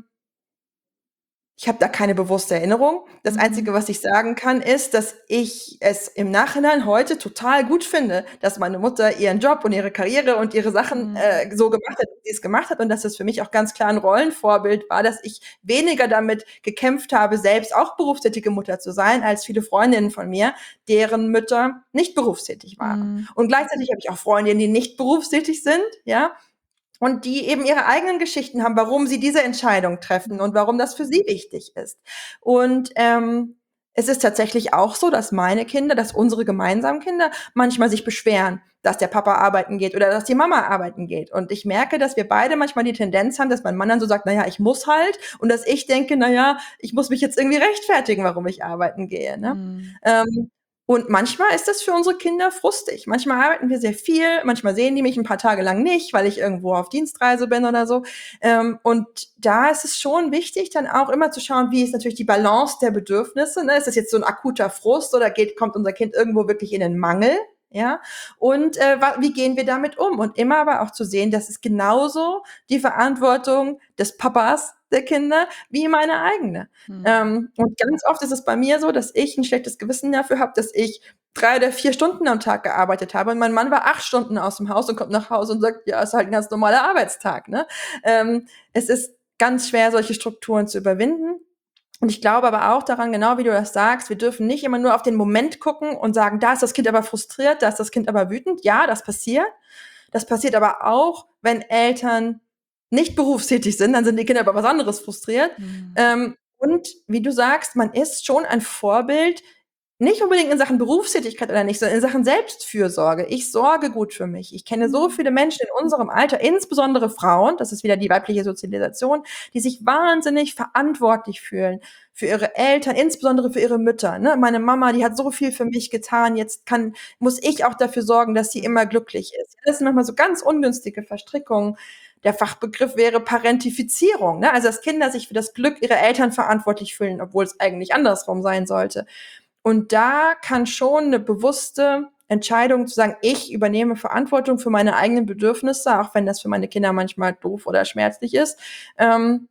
ich habe da keine bewusste Erinnerung. Das Mhm. Einzige, was ich sagen kann, ist, dass ich es im Nachhinein heute total gut finde, dass meine Mutter ihren Job und ihre Karriere und ihre Sachen, Mhm. so gemacht hat, wie sie's gemacht hat, und dass das für mich auch ganz klar 'n Rollenvorbild war, dass ich weniger damit gekämpft habe, selbst auch berufstätige Mutter zu sein, als viele Freundinnen von mir, deren Mütter nicht berufstätig waren. Mhm. Und gleichzeitig habe ich auch Freundinnen, die nicht berufstätig sind, ja, und die eben ihre eigenen Geschichten haben, warum sie diese Entscheidung treffen und warum das für sie wichtig ist. Und, es ist tatsächlich auch so, dass meine Kinder, dass unsere gemeinsamen Kinder manchmal sich beschweren, dass der Papa arbeiten geht oder dass die Mama arbeiten geht. Und ich merke, dass wir beide manchmal die Tendenz haben, dass mein Mann dann so sagt: „Na ja, ich muss halt“, und dass ich denke: „Na ja, ich muss mich jetzt irgendwie rechtfertigen, warum ich arbeiten gehe“, ne? Mhm. Und manchmal ist das für unsere Kinder frustig. Manchmal arbeiten wir sehr viel, manchmal sehen die mich 'n paar Tage lang nicht, weil ich irgendwo auf Dienstreise bin oder so. Und da ist es schon wichtig, dann auch immer zu schauen, wie ist natürlich die Balance der Bedürfnisse, ne? Ist das jetzt so 'n akuter Frust oder kommt unser Kind irgendwo wirklich in den Mangel, ja? Und, wie gehen wir damit um? Und immer aber auch zu sehen, das ist genauso die Verantwortung des Papas der Kinder wie meine eigene. Mhm. Und ganz oft ist es bei mir so, dass ich 'n schlechtes Gewissen dafür habe, dass ich 3 oder 4 Stunden am Tag gearbeitet habe und mein Mann war 8 Stunden aus'm Haus und kommt nach Hause und sagt: „Ja, ist halt 'n ganz normaler Arbeitstag“, ne? Es ist ganz schwer, solche Strukturen zu überwinden. Und ich glaube aber auch daran, genau wie du das sagst, wir dürfen nicht immer nur auf den Moment gucken und sagen: „Da ist das Kind aber frustriert, da ist das Kind aber wütend.“ Ja, das passiert. Das passiert aber auch, wenn Eltern nicht berufstätig sind, dann sind die Kinder über was anderes frustriert. Mhm. Und wie du sagst, man ist schon ein Vorbild, nicht unbedingt in Sachen Berufstätigkeit oder nicht, sondern in Sachen Selbstfürsorge. Ich sorge gut für mich. Ich kenne so Mhm. viele Menschen in unserem Alter, insbesondere Frauen, das ist wieder die weibliche Sozialisation, die sich wahnsinnig verantwortlich fühlen für ihre Eltern, insbesondere für ihre Mütter, ne? Meine Mama, die hat so viel für mich getan, jetzt muss ich auch dafür sorgen, dass sie immer glücklich ist. Das sind manchmal so ganz ungünstige Verstrickungen. Der Fachbegriff wäre Parentifizierung, ne? Also, dass Kinder sich für das Glück ihrer Eltern verantwortlich fühlen, obwohl es eigentlich andersrum sein sollte. Und da kann schon 'ne bewusste Entscheidung zu sagen: „Ich übernehme Verantwortung für meine eigenen Bedürfnisse“, auch wenn das für meine Kinder manchmal doof oder schmerzlich ist, ähm,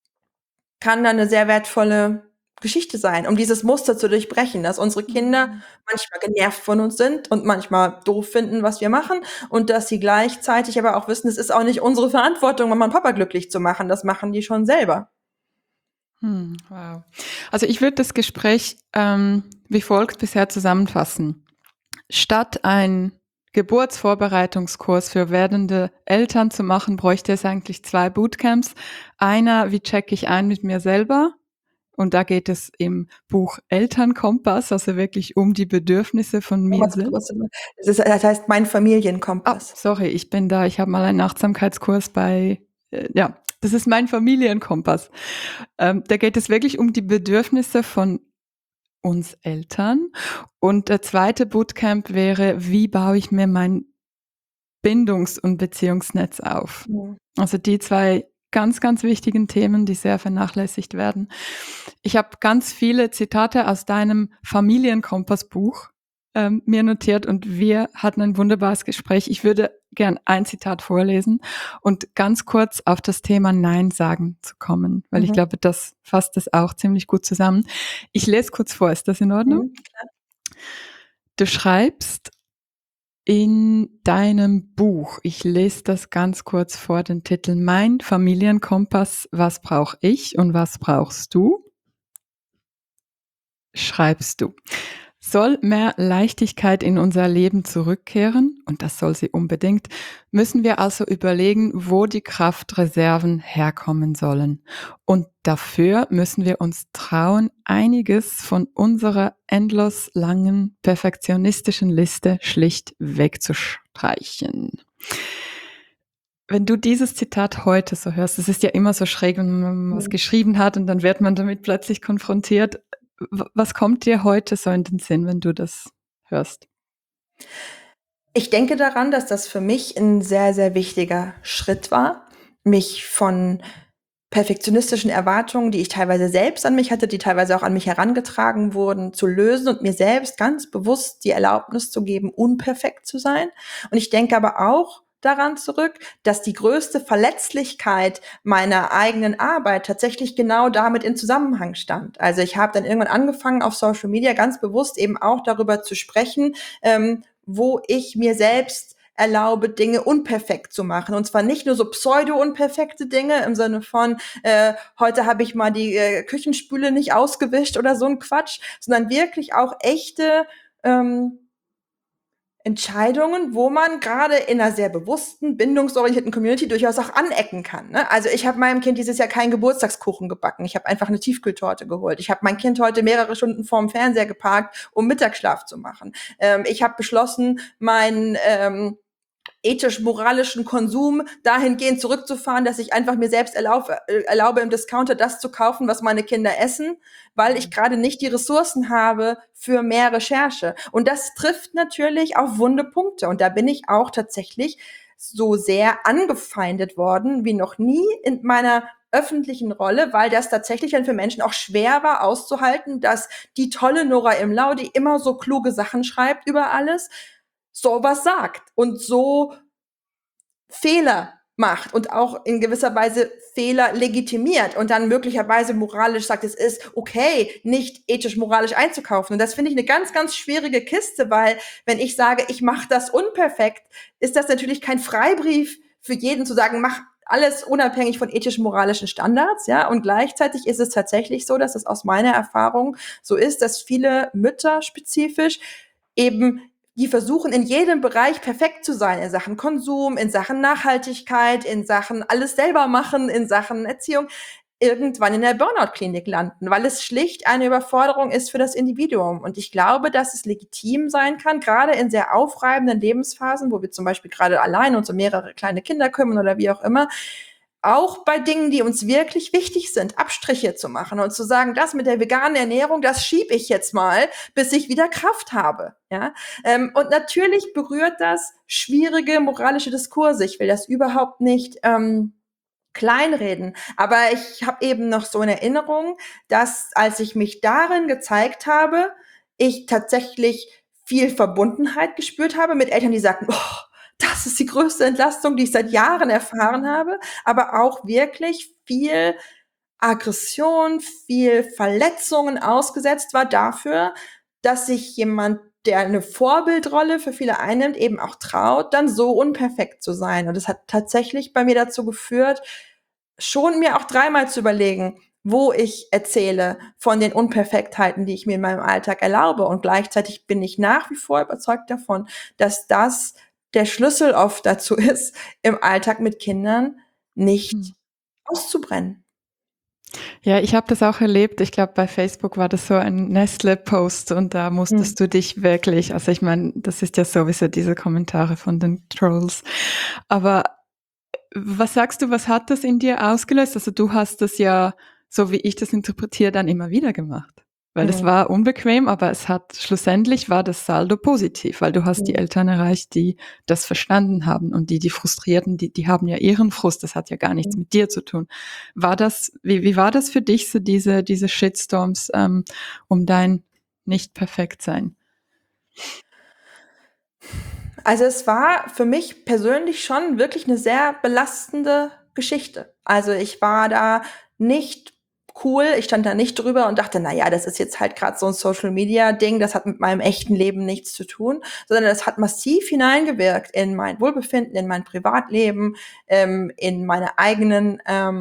kann dann 'ne sehr wertvolle Geschichte sein, um dieses Muster zu durchbrechen, dass unsere Kinder Mhm. manchmal genervt von uns sind und manchmal doof finden, was wir machen, und dass sie gleichzeitig aber auch wissen, es ist auch nicht unsere Verantwortung, Mama und Papa glücklich zu machen. Das machen die schon selber. Wow. Also ich würde das Gespräch wie folgt bisher zusammenfassen. Statt ein Geburtsvorbereitungskurs für werdende Eltern zu machen, bräuchte es eigentlich 2 Bootcamps. Einer, wie checke ich ein mit mir selber? Und da geht es im Buch Elternkompass, also wirklich um die Bedürfnisse von mir selbst. Das heißt mein Ah, Familienkompass. sorry, ich bin da. Ich habe mal einen Achtsamkeitskurs bei, ja, das ist mein Familienkompass. Da geht es wirklich um die Bedürfnisse von uns Eltern. Und der zweite Bootcamp wäre, wie baue ich mir mein Bindungs- und Beziehungsnetz auf? Mhm. Also die 2 ganz, ganz wichtigen Themen, die sehr vernachlässigt werden. Ich habe ganz viele Zitate aus deinem Familienkompass-Buch mir notiert und wir hatten ein wunderbares Gespräch. Ich würde gern ein Zitat vorlesen und ganz kurz auf das Thema Nein sagen zu kommen, weil ich Mhm. glaube, das fasst das auch ziemlich gut zusammen. Ich lese kurz vor, ist das in Ordnung? Mhm. Du schreibst: In deinem Buch, ich lese das ganz kurz vor, den Titel Mein Familienkompass, was brauche ich und was brauchst du? Schreibst du. Soll mehr Leichtigkeit in unser Leben zurückkehren, und das soll sie unbedingt, müssen wir also überlegen, wo die Kraftreserven herkommen sollen. Und dafür müssen wir uns trauen, einiges von unserer endlos langen perfektionistischen Liste schlicht wegzustreichen. Wenn du dieses Zitat heute so hörst, es ist ja immer so schräg, wenn man was geschrieben hat und dann wird man damit plötzlich konfrontiert. Was kommt dir heute so in den Sinn, wenn du das hörst? Ich denke daran, dass das für mich ein sehr, sehr wichtiger Schritt war, mich von perfektionistischen Erwartungen, die ich teilweise selbst an mich hatte, die teilweise auch an mich herangetragen wurden, zu lösen und mir selbst ganz bewusst die Erlaubnis zu geben, unperfekt zu sein. Und ich denke aber auch daran zurück, dass die größte Verletzlichkeit meiner eigenen Arbeit tatsächlich genau damit in Zusammenhang stand. Also ich habe dann irgendwann angefangen, auf Social Media ganz bewusst eben auch darüber zu sprechen, wo ich mir selbst erlaube, Dinge unperfekt zu machen. Und zwar nicht nur so pseudo-unperfekte Dinge im Sinne von, heute habe ich mal die Küchenspüle nicht ausgewischt oder so ein Quatsch, sondern wirklich auch echte Entscheidungen, wo man gerade in einer sehr bewussten, bindungsorientierten Community durchaus auch anecken kann. Ne? Also ich habe meinem Kind dieses Jahr keinen Geburtstagskuchen gebacken. Ich habe einfach eine Tiefkühltorte geholt. Ich habe mein Kind heute mehrere Stunden vorm Fernseher geparkt, um Mittagsschlaf zu machen. Ich habe beschlossen, meinen ethisch-moralischen Konsum dahingehend zurückzufahren, dass ich einfach mir selbst erlaube, im Discounter das zu kaufen, was meine Kinder essen, weil ich gerade nicht die Ressourcen habe für mehr Recherche. Und das trifft natürlich auf wunde Punkte. Und da bin ich auch tatsächlich so sehr angefeindet worden wie noch nie in meiner öffentlichen Rolle, weil das tatsächlich dann für Menschen auch schwer war auszuhalten, dass die tolle Nora Imlau, die immer so kluge Sachen schreibt über alles, sowas sagt und so Fehler macht und auch in gewisser Weise Fehler legitimiert und dann möglicherweise moralisch sagt, es ist okay, nicht ethisch-moralisch einzukaufen. Und das finde ich eine ganz, ganz schwierige Kiste, weil wenn ich sage, ich mache das unperfekt, ist das natürlich kein Freibrief für jeden zu sagen, mach alles unabhängig von ethisch-moralischen Standards, ja. Und gleichzeitig ist es tatsächlich so, dass es aus meiner Erfahrung so ist, dass viele Mütter spezifisch eben die versuchen in jedem Bereich perfekt zu sein, in Sachen Konsum, in Sachen Nachhaltigkeit, in Sachen alles selber machen, in Sachen Erziehung, irgendwann in der Burnout-Klinik landen, weil es schlicht eine Überforderung ist für das Individuum. Und ich glaube, dass es legitim sein kann, gerade in sehr aufreibenden Lebensphasen, wo wir zum Beispiel gerade allein uns um mehrere kleine Kinder kümmern oder wie auch immer, auch bei Dingen, die uns wirklich wichtig sind, Abstriche zu machen und zu sagen, das mit der veganen Ernährung, das schiebe ich jetzt mal, bis ich wieder Kraft habe. Ja? Und natürlich berührt das schwierige moralische Diskurse. Ich will das überhaupt nicht kleinreden. Aber ich habe eben noch so in Erinnerung, dass als ich mich darin gezeigt habe, ich tatsächlich viel Verbundenheit gespürt habe mit Eltern, die sagten, oh, das ist die größte Entlastung, die ich seit Jahren erfahren habe, aber auch wirklich viel Aggression, viel Verletzungen ausgesetzt war dafür, dass sich jemand, der eine Vorbildrolle für viele einnimmt, eben auch traut, dann so unperfekt zu sein. Und das hat tatsächlich bei mir dazu geführt, schon mir auch dreimal zu überlegen, wo ich erzähle von den Unperfektheiten, die ich mir in meinem Alltag erlaube. Und gleichzeitig bin ich nach wie vor überzeugt davon, dass das der Schlüssel oft dazu ist, im Alltag mit Kindern Hm. nicht auszubrennen. Ja, ich habe das auch erlebt. Ich glaube, bei Facebook war das so ein Nestle-Post und da Mhm. musstest du dich wirklich, also ich meine, das ist ja sowieso diese Kommentare von den Trolls. Aber was sagst du, was hat das in dir ausgelöst? Also du hast das ja, so wie ich das interpretiere, dann immer wieder gemacht. Weil es Mhm. war unbequem, aber es hat schlussendlich war das Saldo positiv, weil du hast die Mhm. Eltern erreicht, die das verstanden haben und die Frustrierten, die haben ja ihren Frust, das hat ja gar nichts mit dir zu tun. War das, wie war das für dich, so diese Shitstorms um dein Nicht-Perfekt-Sein? Also es war für mich persönlich schon wirklich eine sehr belastende Geschichte. Also ich war da nicht cool. Ich stand da nicht drüber und dachte, na ja, das ist jetzt halt gerade so ein Social-Media-Ding, das hat mit meinem echten Leben nichts zu tun, sondern das hat massiv hineingewirkt in mein Wohlbefinden, in mein Privatleben, in meine eigenen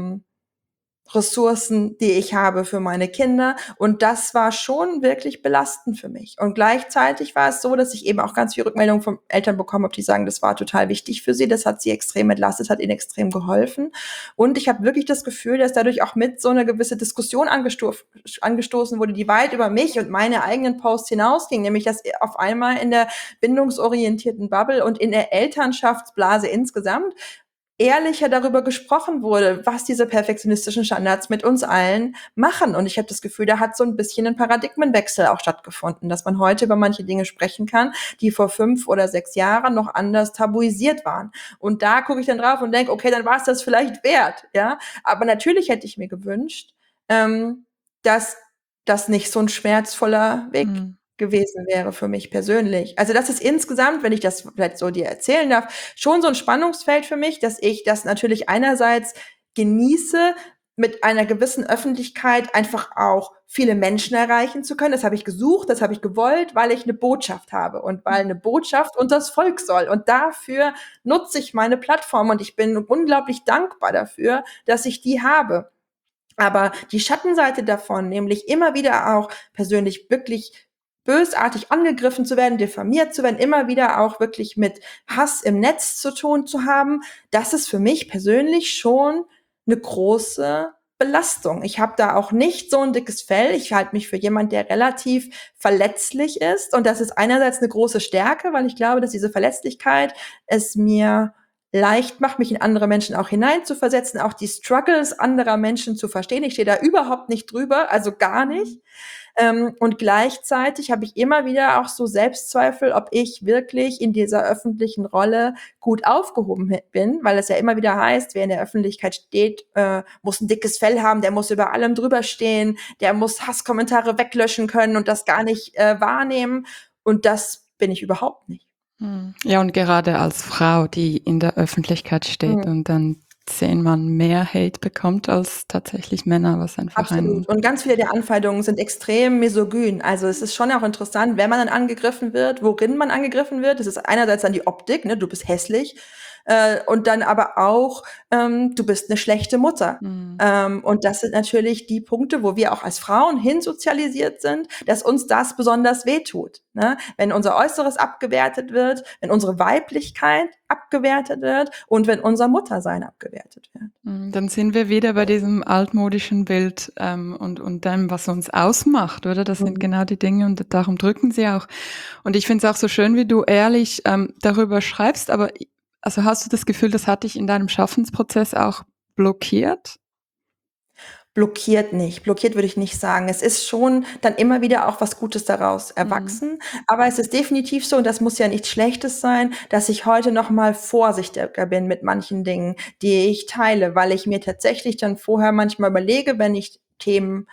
Ressourcen, die ich habe für meine Kinder. Und das war schon wirklich belastend für mich. Und gleichzeitig war es so, dass ich eben auch ganz viel Rückmeldungen von Eltern bekommen habe, die sagen, das war total wichtig für sie, das hat sie extrem entlastet, hat ihnen extrem geholfen. Und ich habe wirklich das Gefühl, dass dadurch auch mit so eine gewisse Diskussion angestoßen wurde, die weit über mich und meine eigenen Posts hinausging, nämlich dass auf einmal in der bindungsorientierten Bubble und in der Elternschaftsblase insgesamt ehrlicher darüber gesprochen wurde, was diese perfektionistischen Standards mit uns allen machen. Und ich habe das Gefühl, da hat so ein bisschen ein Paradigmenwechsel auch stattgefunden, dass man heute über manche Dinge sprechen kann, die vor 5 oder 6 Jahren noch anders tabuisiert waren. Und da gucke ich dann drauf und denke, okay, dann war es das vielleicht wert, ja. Aber natürlich hätte ich mir gewünscht, dass das nicht so ein schmerzvoller Weg gewesen wäre für mich persönlich. Also das ist insgesamt, wenn ich das vielleicht so dir erzählen darf, schon so ein Spannungsfeld für mich, dass ich das natürlich einerseits genieße, mit einer gewissen Öffentlichkeit einfach auch viele Menschen erreichen zu können. Das habe ich gesucht, das habe ich gewollt, weil ich eine Botschaft habe und weil eine Botschaft unters Volk soll. Und dafür nutze ich meine Plattform und ich bin unglaublich dankbar dafür, dass ich die habe. Aber die Schattenseite davon, nämlich immer wieder auch persönlich wirklich bösartig angegriffen zu werden, diffamiert zu werden, immer wieder auch wirklich mit Hass im Netz zu tun zu haben, das ist für mich persönlich schon eine große Belastung. Ich habe da auch nicht so ein dickes Fell. Ich halte mich für jemand, der relativ verletzlich ist. Und das ist einerseits eine große Stärke, weil ich glaube, dass diese Verletzlichkeit es mir leicht macht, mich in andere Menschen auch hineinzuversetzen, auch die Struggles anderer Menschen zu verstehen. Ich stehe da überhaupt nicht drüber, also gar nicht. Und gleichzeitig habe ich immer wieder auch so Selbstzweifel, ob ich wirklich in dieser öffentlichen Rolle gut aufgehoben bin, weil es ja immer wieder heißt, wer in der Öffentlichkeit steht, muss ein dickes Fell haben, der muss über allem drüber stehen, der muss Hasskommentare weglöschen können und das gar nicht wahrnehmen. Und das bin ich überhaupt nicht. Ja, und gerade als Frau, die in der Öffentlichkeit steht und dann 10-mal mehr Hate bekommt als tatsächlich Männer, was einfach Absolut. Und ganz viele der Anfeindungen sind extrem misogyn. Also es ist schon auch interessant, wenn man dann angegriffen wird, worin man angegriffen wird. Das ist einerseits dann die Optik, ne, du bist hässlich, und dann aber auch, du bist eine schlechte Mutter. Und das sind natürlich die Punkte, wo wir auch als Frauen hinsozialisiert sind, dass uns das besonders wehtut. Ne? Wenn unser Äußeres abgewertet wird, wenn unsere Weiblichkeit abgewertet wird und wenn unser Muttersein abgewertet wird. Dann sind wir wieder bei diesem altmodischen Bild und dem, was uns ausmacht, oder? Das sind genau die Dinge und darum drücken sie auch. Und ich finde es auch so schön, wie du ehrlich darüber schreibst, aber also hast du das Gefühl, das hat dich in deinem Schaffensprozess auch blockiert? Blockiert nicht. Blockiert würde ich nicht sagen. Es ist schon dann immer wieder auch was Gutes daraus erwachsen. Aber es ist definitiv so, und das muss ja nichts Schlechtes sein, dass ich heute noch mal vorsichtiger bin mit manchen Dingen, die ich teile, weil ich mir tatsächlich dann vorher manchmal überlege, wenn ich Themen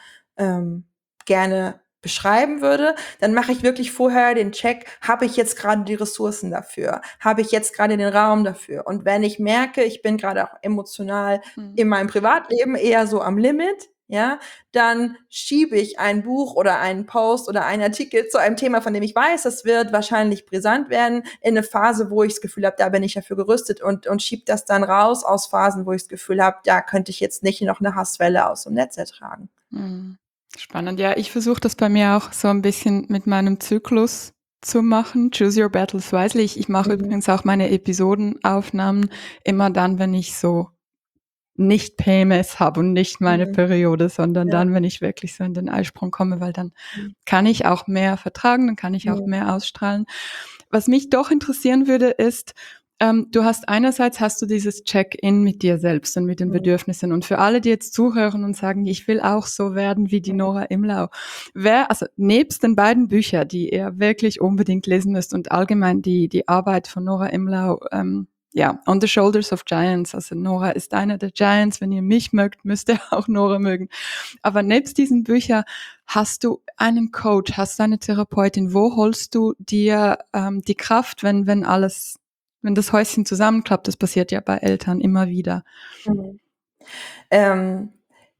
gerne beschreiben würde, dann mache ich wirklich vorher den Check, habe ich jetzt gerade die Ressourcen dafür? Habe ich jetzt gerade den Raum dafür? Und wenn ich merke, ich bin gerade auch emotional in meinem Privatleben eher so am Limit, ja, dann schiebe ich ein Buch oder einen Post oder einen Artikel zu einem Thema, von dem ich weiß, das wird wahrscheinlich brisant werden, in eine Phase, wo ich das Gefühl habe, da bin ich dafür gerüstet und schiebe das dann raus aus Phasen, wo ich das Gefühl habe, da könnte ich jetzt nicht noch eine Hasswelle aus dem Netz ertragen. Spannend. Ja, ich versuche das bei mir auch so ein bisschen mit meinem Zyklus zu machen. Choose your battles wisely. Ich mache übrigens auch meine Episodenaufnahmen immer dann, wenn ich so nicht PMS habe und nicht meine Periode, sondern dann, wenn ich wirklich so in den Eisprung komme, weil dann kann ich auch mehr vertragen, dann kann ich auch mehr ausstrahlen. Was mich doch interessieren würde, ist, du hast einerseits hast du dieses Check-in mit dir selbst und mit den Bedürfnissen. Und für alle, die jetzt zuhören und sagen, ich will auch so werden wie die Nora Imlau, also nebst den beiden Büchern, die ihr wirklich unbedingt lesen müsst und allgemein die Arbeit von Nora Imlau, On the Shoulders of Giants. Also Nora ist einer der Giants. Wenn ihr mich mögt, müsst ihr auch Nora mögen. Aber nebst diesen Büchern hast du einen Coach, hast du eine Therapeutin. Wo holst du dir die Kraft, wenn das Häuschen zusammenklappt? Das passiert ja bei Eltern immer wieder.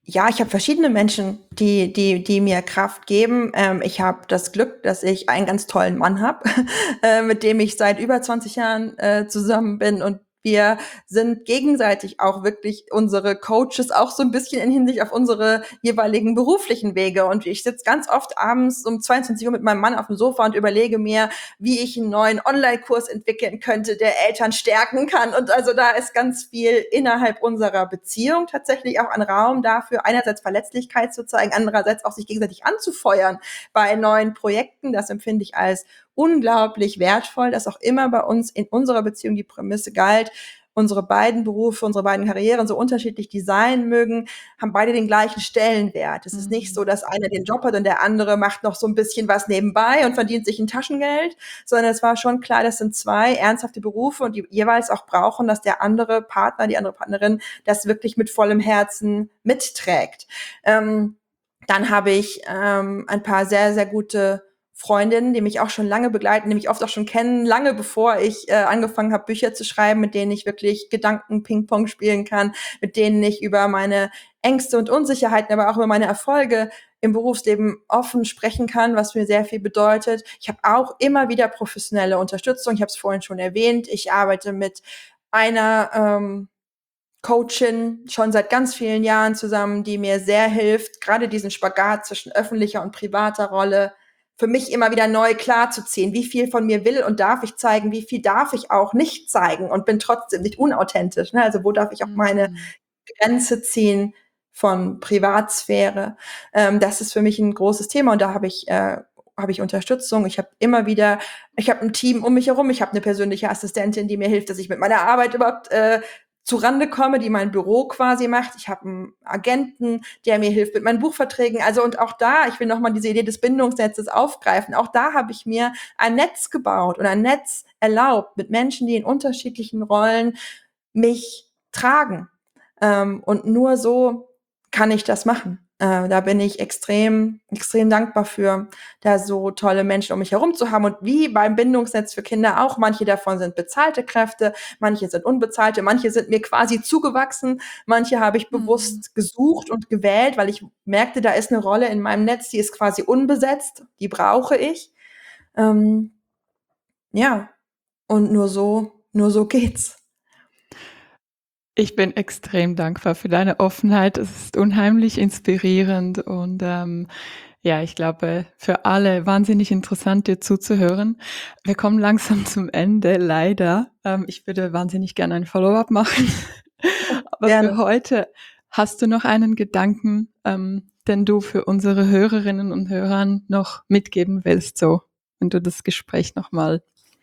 Ja, ich habe verschiedene Menschen, die mir Kraft geben. Ich habe das Glück, dass ich einen ganz tollen Mann habe, mit dem ich seit über 20 Jahren zusammen bin, und wir sind gegenseitig auch wirklich unsere Coaches, auch so ein bisschen in Hinsicht auf unsere jeweiligen beruflichen Wege. Und ich sitze ganz oft abends um 22 Uhr mit meinem Mann auf dem Sofa und überlege mir, wie ich einen neuen Online-Kurs entwickeln könnte, der Eltern stärken kann. Und also da ist ganz viel innerhalb unserer Beziehung tatsächlich auch ein Raum dafür, einerseits Verletzlichkeit zu zeigen, andererseits auch sich gegenseitig anzufeuern bei neuen Projekten. Das empfinde ich als unglaublich wertvoll, dass auch immer bei uns in unserer Beziehung die Prämisse galt: unsere beiden Berufe, unsere beiden Karrieren, so unterschiedlich die sein mögen, haben beide den gleichen Stellenwert. Es ist nicht so, dass einer den Job hat und der andere macht noch so ein bisschen was nebenbei und verdient sich ein Taschengeld, sondern es war schon klar, das sind zwei ernsthafte Berufe, und die jeweils auch brauchen, dass der andere Partner, die andere Partnerin das wirklich mit vollem Herzen mitträgt. Dann habe ich ein paar sehr, sehr gute Freundinnen, die mich auch schon lange begleiten, die mich oft auch schon kennen, lange bevor ich angefangen habe, Bücher zu schreiben, mit denen ich wirklich Gedanken-Ping-Pong spielen kann, mit denen ich über meine Ängste und Unsicherheiten, aber auch über meine Erfolge im Berufsleben offen sprechen kann, was mir sehr viel bedeutet. Ich habe auch immer wieder professionelle Unterstützung. Ich habe es vorhin schon erwähnt. Ich arbeite mit einer Coachin schon seit ganz vielen Jahren zusammen, die mir sehr hilft, gerade diesen Spagat zwischen öffentlicher und privater Rolle für mich immer wieder neu klarzuziehen. Wie viel von mir will und darf ich zeigen? Wie viel darf ich auch nicht zeigen und bin trotzdem nicht unauthentisch? Ne? Also wo darf ich auch meine Grenze ziehen von Privatsphäre? Das ist für mich ein großes Thema, und da habe ich Unterstützung. Ich habe ein Team um mich herum. Ich habe eine persönliche Assistentin, die mir hilft, dass ich mit meiner Arbeit überhaupt zurande komme, die mein Büro quasi macht. Ich habe einen Agenten, der mir hilft mit meinen Buchverträgen. Also, und auch da, ich will nochmal diese Idee des Bindungsnetzes aufgreifen. Auch da habe ich mir ein Netz gebaut und ein Netz erlaubt mit Menschen, die in unterschiedlichen Rollen mich tragen. Und nur so kann ich das machen. Da bin ich extrem, extrem dankbar für, da so tolle Menschen um mich herum zu haben. Und wie beim Bindungsnetz für Kinder auch, manche davon sind bezahlte Kräfte, manche sind unbezahlte, manche sind mir quasi zugewachsen, manche habe ich bewusst gesucht und gewählt, weil ich merkte, da ist eine Rolle in meinem Netz, die ist quasi unbesetzt, die brauche ich. Ja, und nur so geht's. Ich bin extrem dankbar für deine Offenheit. Es ist unheimlich inspirierend und ja, ich glaube, für alle wahnsinnig interessant, dir zuzuhören. Wir kommen langsam zum Ende, leider. Ich würde wahnsinnig gerne ein Follow-up machen. Aber für Gerne. heute hast du noch einen Gedanken, den du für unsere Hörerinnen und Hörer noch mitgeben willst, so, wenn du das Gespräch nochmal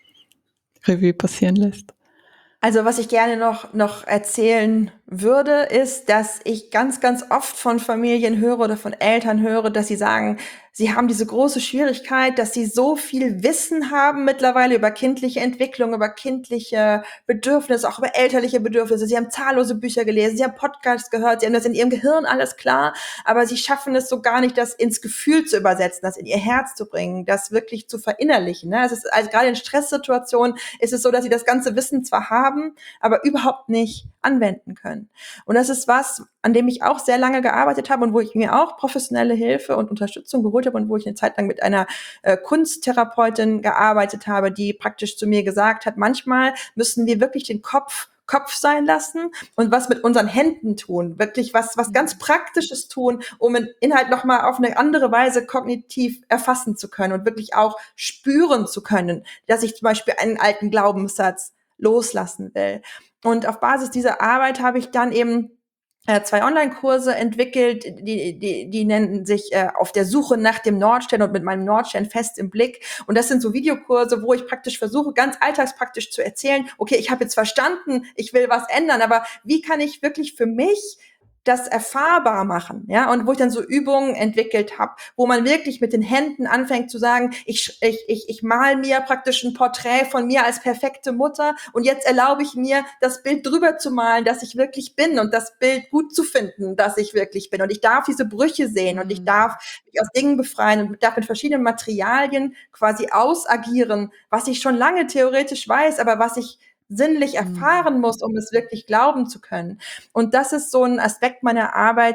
Revue passieren lässt? Also, was ich gerne noch erzählen würde, ist, dass ich ganz, ganz oft von Familien höre oder von Eltern höre, dass sie sagen, sie haben diese große Schwierigkeit, dass sie so viel Wissen haben mittlerweile über kindliche Entwicklung, über kindliche Bedürfnisse, auch über elterliche Bedürfnisse. Sie haben zahllose Bücher gelesen, sie haben Podcasts gehört, sie haben das in ihrem Gehirn alles klar, aber sie schaffen es so gar nicht, das ins Gefühl zu übersetzen, das in ihr Herz zu bringen, das wirklich zu verinnerlichen. Ne? Es ist, also gerade in Stresssituationen ist es so, dass sie das ganze Wissen zwar haben, aber überhaupt nicht anwenden können. Und das ist was, an dem ich auch sehr lange gearbeitet habe und wo ich mir auch professionelle Hilfe und Unterstützung geholt habe und wo ich eine Zeit lang mit einer Kunsttherapeutin gearbeitet habe, die praktisch zu mir gesagt hat, manchmal müssen wir wirklich den Kopf sein lassen und was mit unseren Händen tun, wirklich was ganz Praktisches tun, um den Inhalt nochmal auf eine andere Weise kognitiv erfassen zu können und wirklich auch spüren zu können, dass ich zum Beispiel einen alten Glaubenssatz loslassen will. Und auf Basis dieser Arbeit habe ich dann eben 2 Online-Kurse entwickelt, die nennen sich Auf der Suche nach dem Nordstern und mit meinem Nordstern fest im Blick. Und das sind so Videokurse, wo ich praktisch versuche, ganz alltagspraktisch zu erzählen, okay, ich habe jetzt verstanden, ich will was ändern, aber wie kann ich wirklich für mich das erfahrbar machen, ja, und wo ich dann so Übungen entwickelt habe, wo man wirklich mit den Händen anfängt zu sagen, ich mal mir praktisch ein Porträt von mir als perfekte Mutter, und jetzt erlaube ich mir, das Bild drüber zu malen, dass ich wirklich bin, und das Bild gut zu finden, dass ich wirklich bin, und ich darf diese Brüche sehen und ich darf mich aus Dingen befreien und darf mit verschiedenen Materialien quasi ausagieren, was ich schon lange theoretisch weiß, aber was ich sinnlich erfahren muss, um es wirklich glauben zu können. Und das ist so ein Aspekt meiner Arbeit,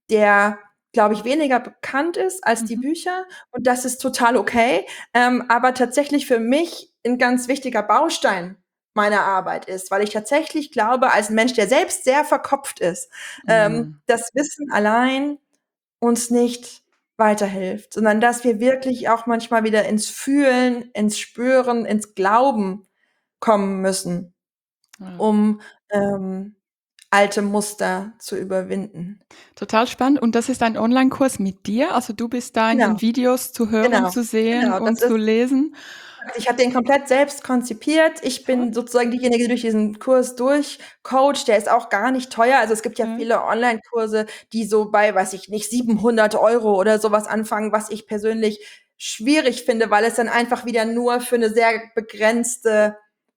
der, glaube ich, weniger bekannt ist als die Bücher. Und das ist total okay. Aber tatsächlich für mich ein ganz wichtiger Baustein meiner Arbeit ist, weil ich tatsächlich glaube, als ein Mensch, der selbst sehr verkopft ist, das Wissen allein uns nicht weiterhilft, sondern dass wir wirklich auch manchmal wieder ins Fühlen, ins Spüren, ins Glauben kommen müssen, Ja. um alte Muster zu überwinden. Total spannend. Und das ist ein Online-Kurs mit dir? Also du bist da in Genau, den Videos zu hören, genau, zu sehen genau. und zu lesen? Ich habe den komplett selbst konzipiert. Ich Toll. bin sozusagen diejenige, die durch diesen Kurs durchcoacht. Der ist auch gar nicht teuer. Also es gibt ja Ja. viele Online-Kurse, die so bei, weiß ich nicht, 700 € oder sowas anfangen, was ich persönlich schwierig finde, weil es dann einfach wieder nur für eine sehr begrenzte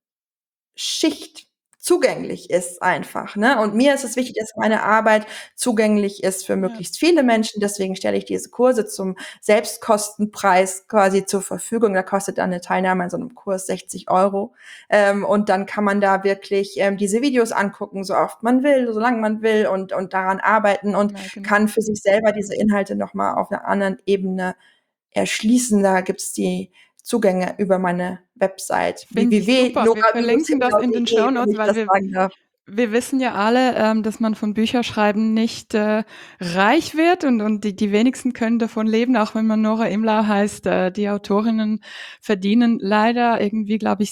Schicht zugänglich ist einfach, ne? Und mir ist es wichtig, dass meine Arbeit zugänglich ist für Ja. möglichst viele Menschen. Deswegen stelle ich diese Kurse zum Selbstkostenpreis quasi zur Verfügung. Da kostet dann eine Teilnahme an so einem Kurs 60 €. Und dann kann man da wirklich diese Videos angucken, so oft man will, solange man will und daran arbeiten und Ja, genau. kann für sich selber diese Inhalte noch mal auf einer anderen Ebene erschließen. Da gibt's die Zugänge über meine Website Finde ich super. Wir verlinken das in den www.nora-himlau.de, wenn Shownotes, ich weil das sagen darf. wir wissen ja alle, dass man von Bücherschreiben nicht reich wird und die wenigsten können davon leben, auch wenn man Nora Imlau heißt. Die Autorinnen verdienen leider irgendwie, glaube ich,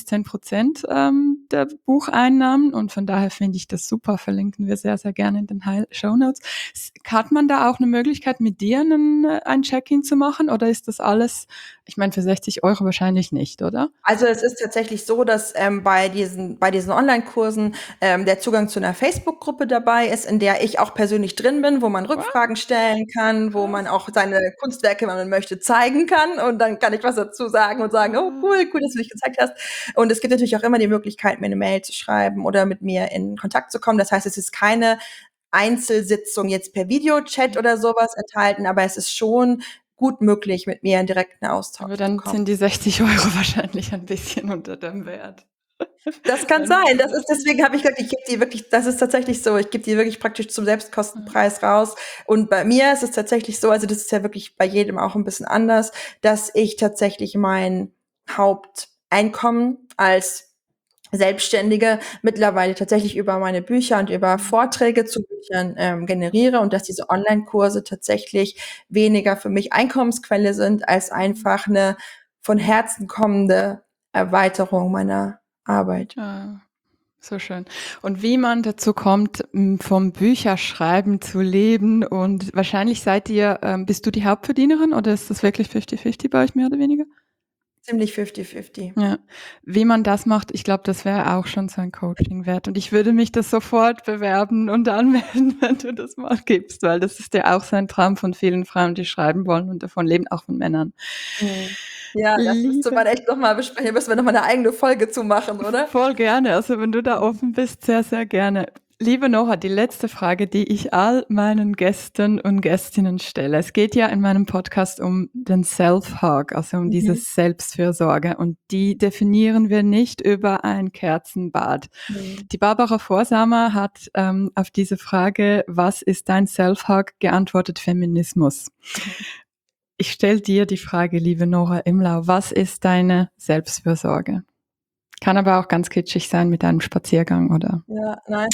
7-10% der Bucheinnahmen und von daher finde ich das super. Verlinken wir sehr, sehr gerne in den Shownotes. Hat man da auch eine Möglichkeit, mit dir ein Check-in zu machen oder ist das alles, ich meine, für 60 € wahrscheinlich nicht, oder? Also, es ist tatsächlich so, dass bei diesen Online-Kursen der Zugang zu einer Facebook-Gruppe dabei ist, in der ich auch persönlich drin bin, wo man Wow, Rückfragen stellen kann, wo man krass. auch seine Kunstwerke, wenn man möchte, zeigen kann. Und dann kann ich was dazu sagen und sagen, oh Ah, cool, cool, dass du dich gezeigt hast. Und es gibt natürlich auch immer die Möglichkeit, mir eine Mail zu schreiben oder mit mir in Kontakt zu kommen. Das heißt, es ist keine Einzelsitzung jetzt per Videochat oder sowas enthalten, aber es ist schon gut möglich, mit mir in direkten aber Austausch zu dann kommen. sind die 60 € wahrscheinlich ein bisschen unter dem Wert. Das kann Wenn man sein. das Das so ist deswegen habe ich gesagt, ich gebe die wirklich, das ist tatsächlich so. Ich gebe die wirklich praktisch zum Selbstkostenpreis raus. Und bei mir ist es tatsächlich so, also das ist ja wirklich bei jedem auch ein bisschen anders, dass ich tatsächlich mein Haupteinkommen als Selbstständige mittlerweile tatsächlich über meine Bücher und über Vorträge zu Büchern generiere und dass diese Online-Kurse tatsächlich weniger für mich Einkommensquelle sind als einfach eine von Herzen kommende Erweiterung meiner Arbeit. ah, so schön. Und wie man dazu kommt, vom Bücherschreiben zu leben und wahrscheinlich seid ihr bist du die Hauptverdienerin oder ist das wirklich 50-50 bei euch mehr oder weniger? Ziemlich 50-50. Ja. Wie man das macht, ich glaube, das wäre auch schon so ein Coaching wert und ich würde mich das sofort bewerben und anmelden, wenn du das mal gibst, weil das ist ja auch so ein Traum von vielen Frauen, die schreiben wollen und davon leben, auch von Männern. Mhm. Ja, das müsste Liebe man echt noch mal besprechen. Da müssen wir noch mal 'ne eigene Folge zu machen, oder? Voll gerne. Also wenn du da offen bist, sehr, sehr gerne. Liebe Nora, die letzte Frage, die ich all meinen Gästen und Gästinnen stelle. Es geht ja in meinem Podcast um den Self-Hug, also um diese Mhm. Selbstfürsorge. Und die definieren wir nicht über ein Kerzenbad. Mhm. Die Barbara Vorsamer hat auf diese Frage, was ist dein Self-Hug, geantwortet Feminismus. Mhm. Ich stelle dir die Frage, liebe Nora Imlau, was ist deine Selbstfürsorge? Kann aber auch ganz kitschig sein mit einem Spaziergang oder Ja, nein.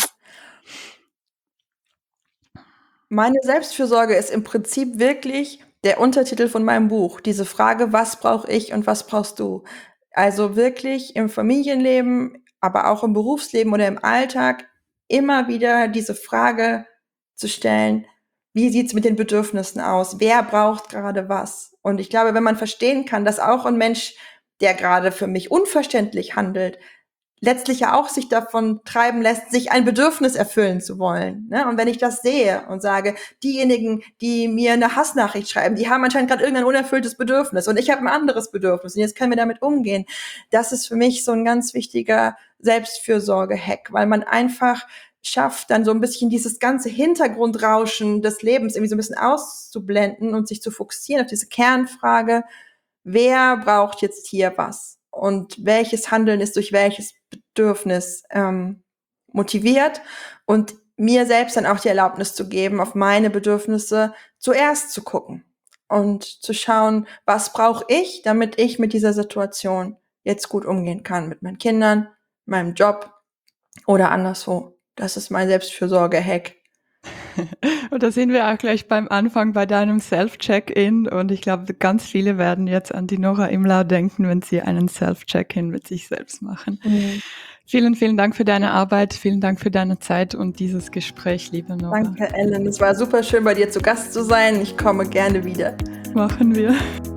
Meine Selbstfürsorge ist im Prinzip wirklich der Untertitel von meinem Buch. Diese Frage: „Was brauche ich und was brauchst du?“ Also, wirklich im Familienleben, aber auch im Berufsleben oder im Alltag immer wieder diese Frage zu stellen: „Wie sieht's mit den Bedürfnissen aus? Wer braucht grade was?“ Und ich glaube, wenn man verstehen kann, dass auch 'n Mensch, der grade für mich unverständlich handelt, letztlich ja auch sich davon treiben lässt, sich ein Bedürfnis erfüllen zu wollen, ne? Und wenn ich das sehe und sage, diejenigen, die mir eine Hassnachricht schreiben, die haben anscheinend gerade irgendein unerfülltes Bedürfnis und ich habe ein anderes Bedürfnis und jetzt können wir damit umgehen. Das ist für mich so ein ganz wichtiger Selbstfürsorge-Hack, weil man einfach schafft, dann so ein bisschen dieses ganze Hintergrundrauschen des Lebens irgendwie so ein bisschen auszublenden und sich zu fokussieren auf diese Kernfrage: Wer braucht jetzt hier was? Und welches Handeln ist durch welches Bedürfnis motiviert? Und mir selbst dann auch die Erlaubnis zu geben, auf meine Bedürfnisse zuerst zu gucken und zu schauen, was brauche ich, damit ich mit dieser Situation jetzt gut umgehen kann, mit meinen Kindern, meinem Job oder anderswo. Das ist mein Selbstfürsorge-Hack. Und da sind wir auch gleich beim Anfang bei deinem Self-Check-In und ich glaube, ganz viele werden jetzt an die Nora Imlau denken, wenn sie einen Self-Check-In mit sich selbst machen. Vielen, vielen Dank für deine Arbeit, vielen Dank für deine Zeit und dieses Gespräch, liebe Nora. Danke, Ellen. Es war super schön, bei dir zu Gast zu sein. Ich komme gerne wieder. Machen wir.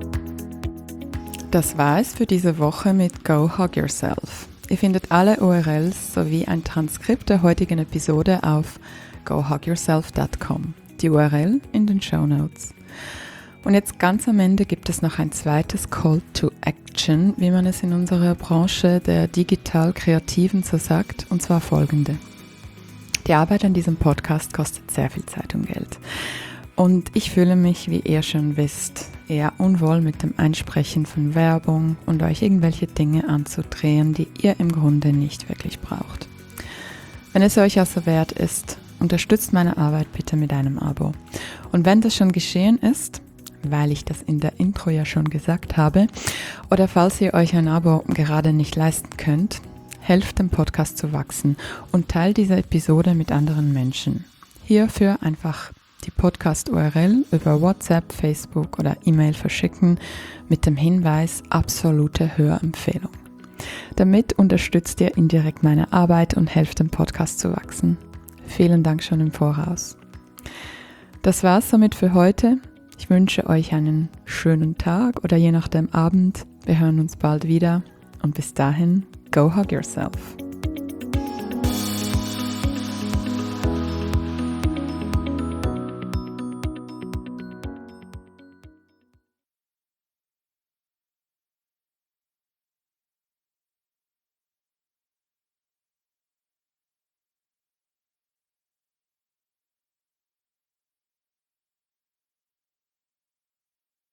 Das war es für diese Woche mit Go Hug Yourself. Ihr findet alle URLs sowie ein Transkript der heutigen Episode auf gohugyourself.com. Die URL in den Shownotes. Und jetzt ganz am Ende gibt es noch ein zweites Call to Action, wie man es in unserer Branche der Digital-Kreativen so sagt, und zwar folgende. Die Arbeit an diesem Podcast kostet sehr viel Zeit und Geld. Und ich fühle mich, wie ihr schon wisst, eher unwohl mit dem Einsprechen von Werbung und euch irgendwelche Dinge anzudrehen, die ihr im Grunde nicht wirklich braucht. Wenn es euch also wert ist, unterstützt meine Arbeit bitte mit einem Abo. Und wenn das schon geschehen ist, weil ich das in der Intro ja schon gesagt habe, oder falls ihr euch ein Abo gerade nicht leisten könnt, helft dem Podcast zu wachsen und teilt diese Episode mit anderen Menschen. Hierfür einfach die Podcast-URL über WhatsApp, Facebook oder E-Mail verschicken mit dem Hinweis absolute Hörempfehlung. Damit unterstützt ihr indirekt meine Arbeit und helft dem Podcast zu wachsen. Vielen Dank schon im Voraus. Das war's somit für heute. Ich wünsche euch einen schönen Tag oder je nachdem Abend. Wir hören uns bald wieder und bis dahin, go hug yourself.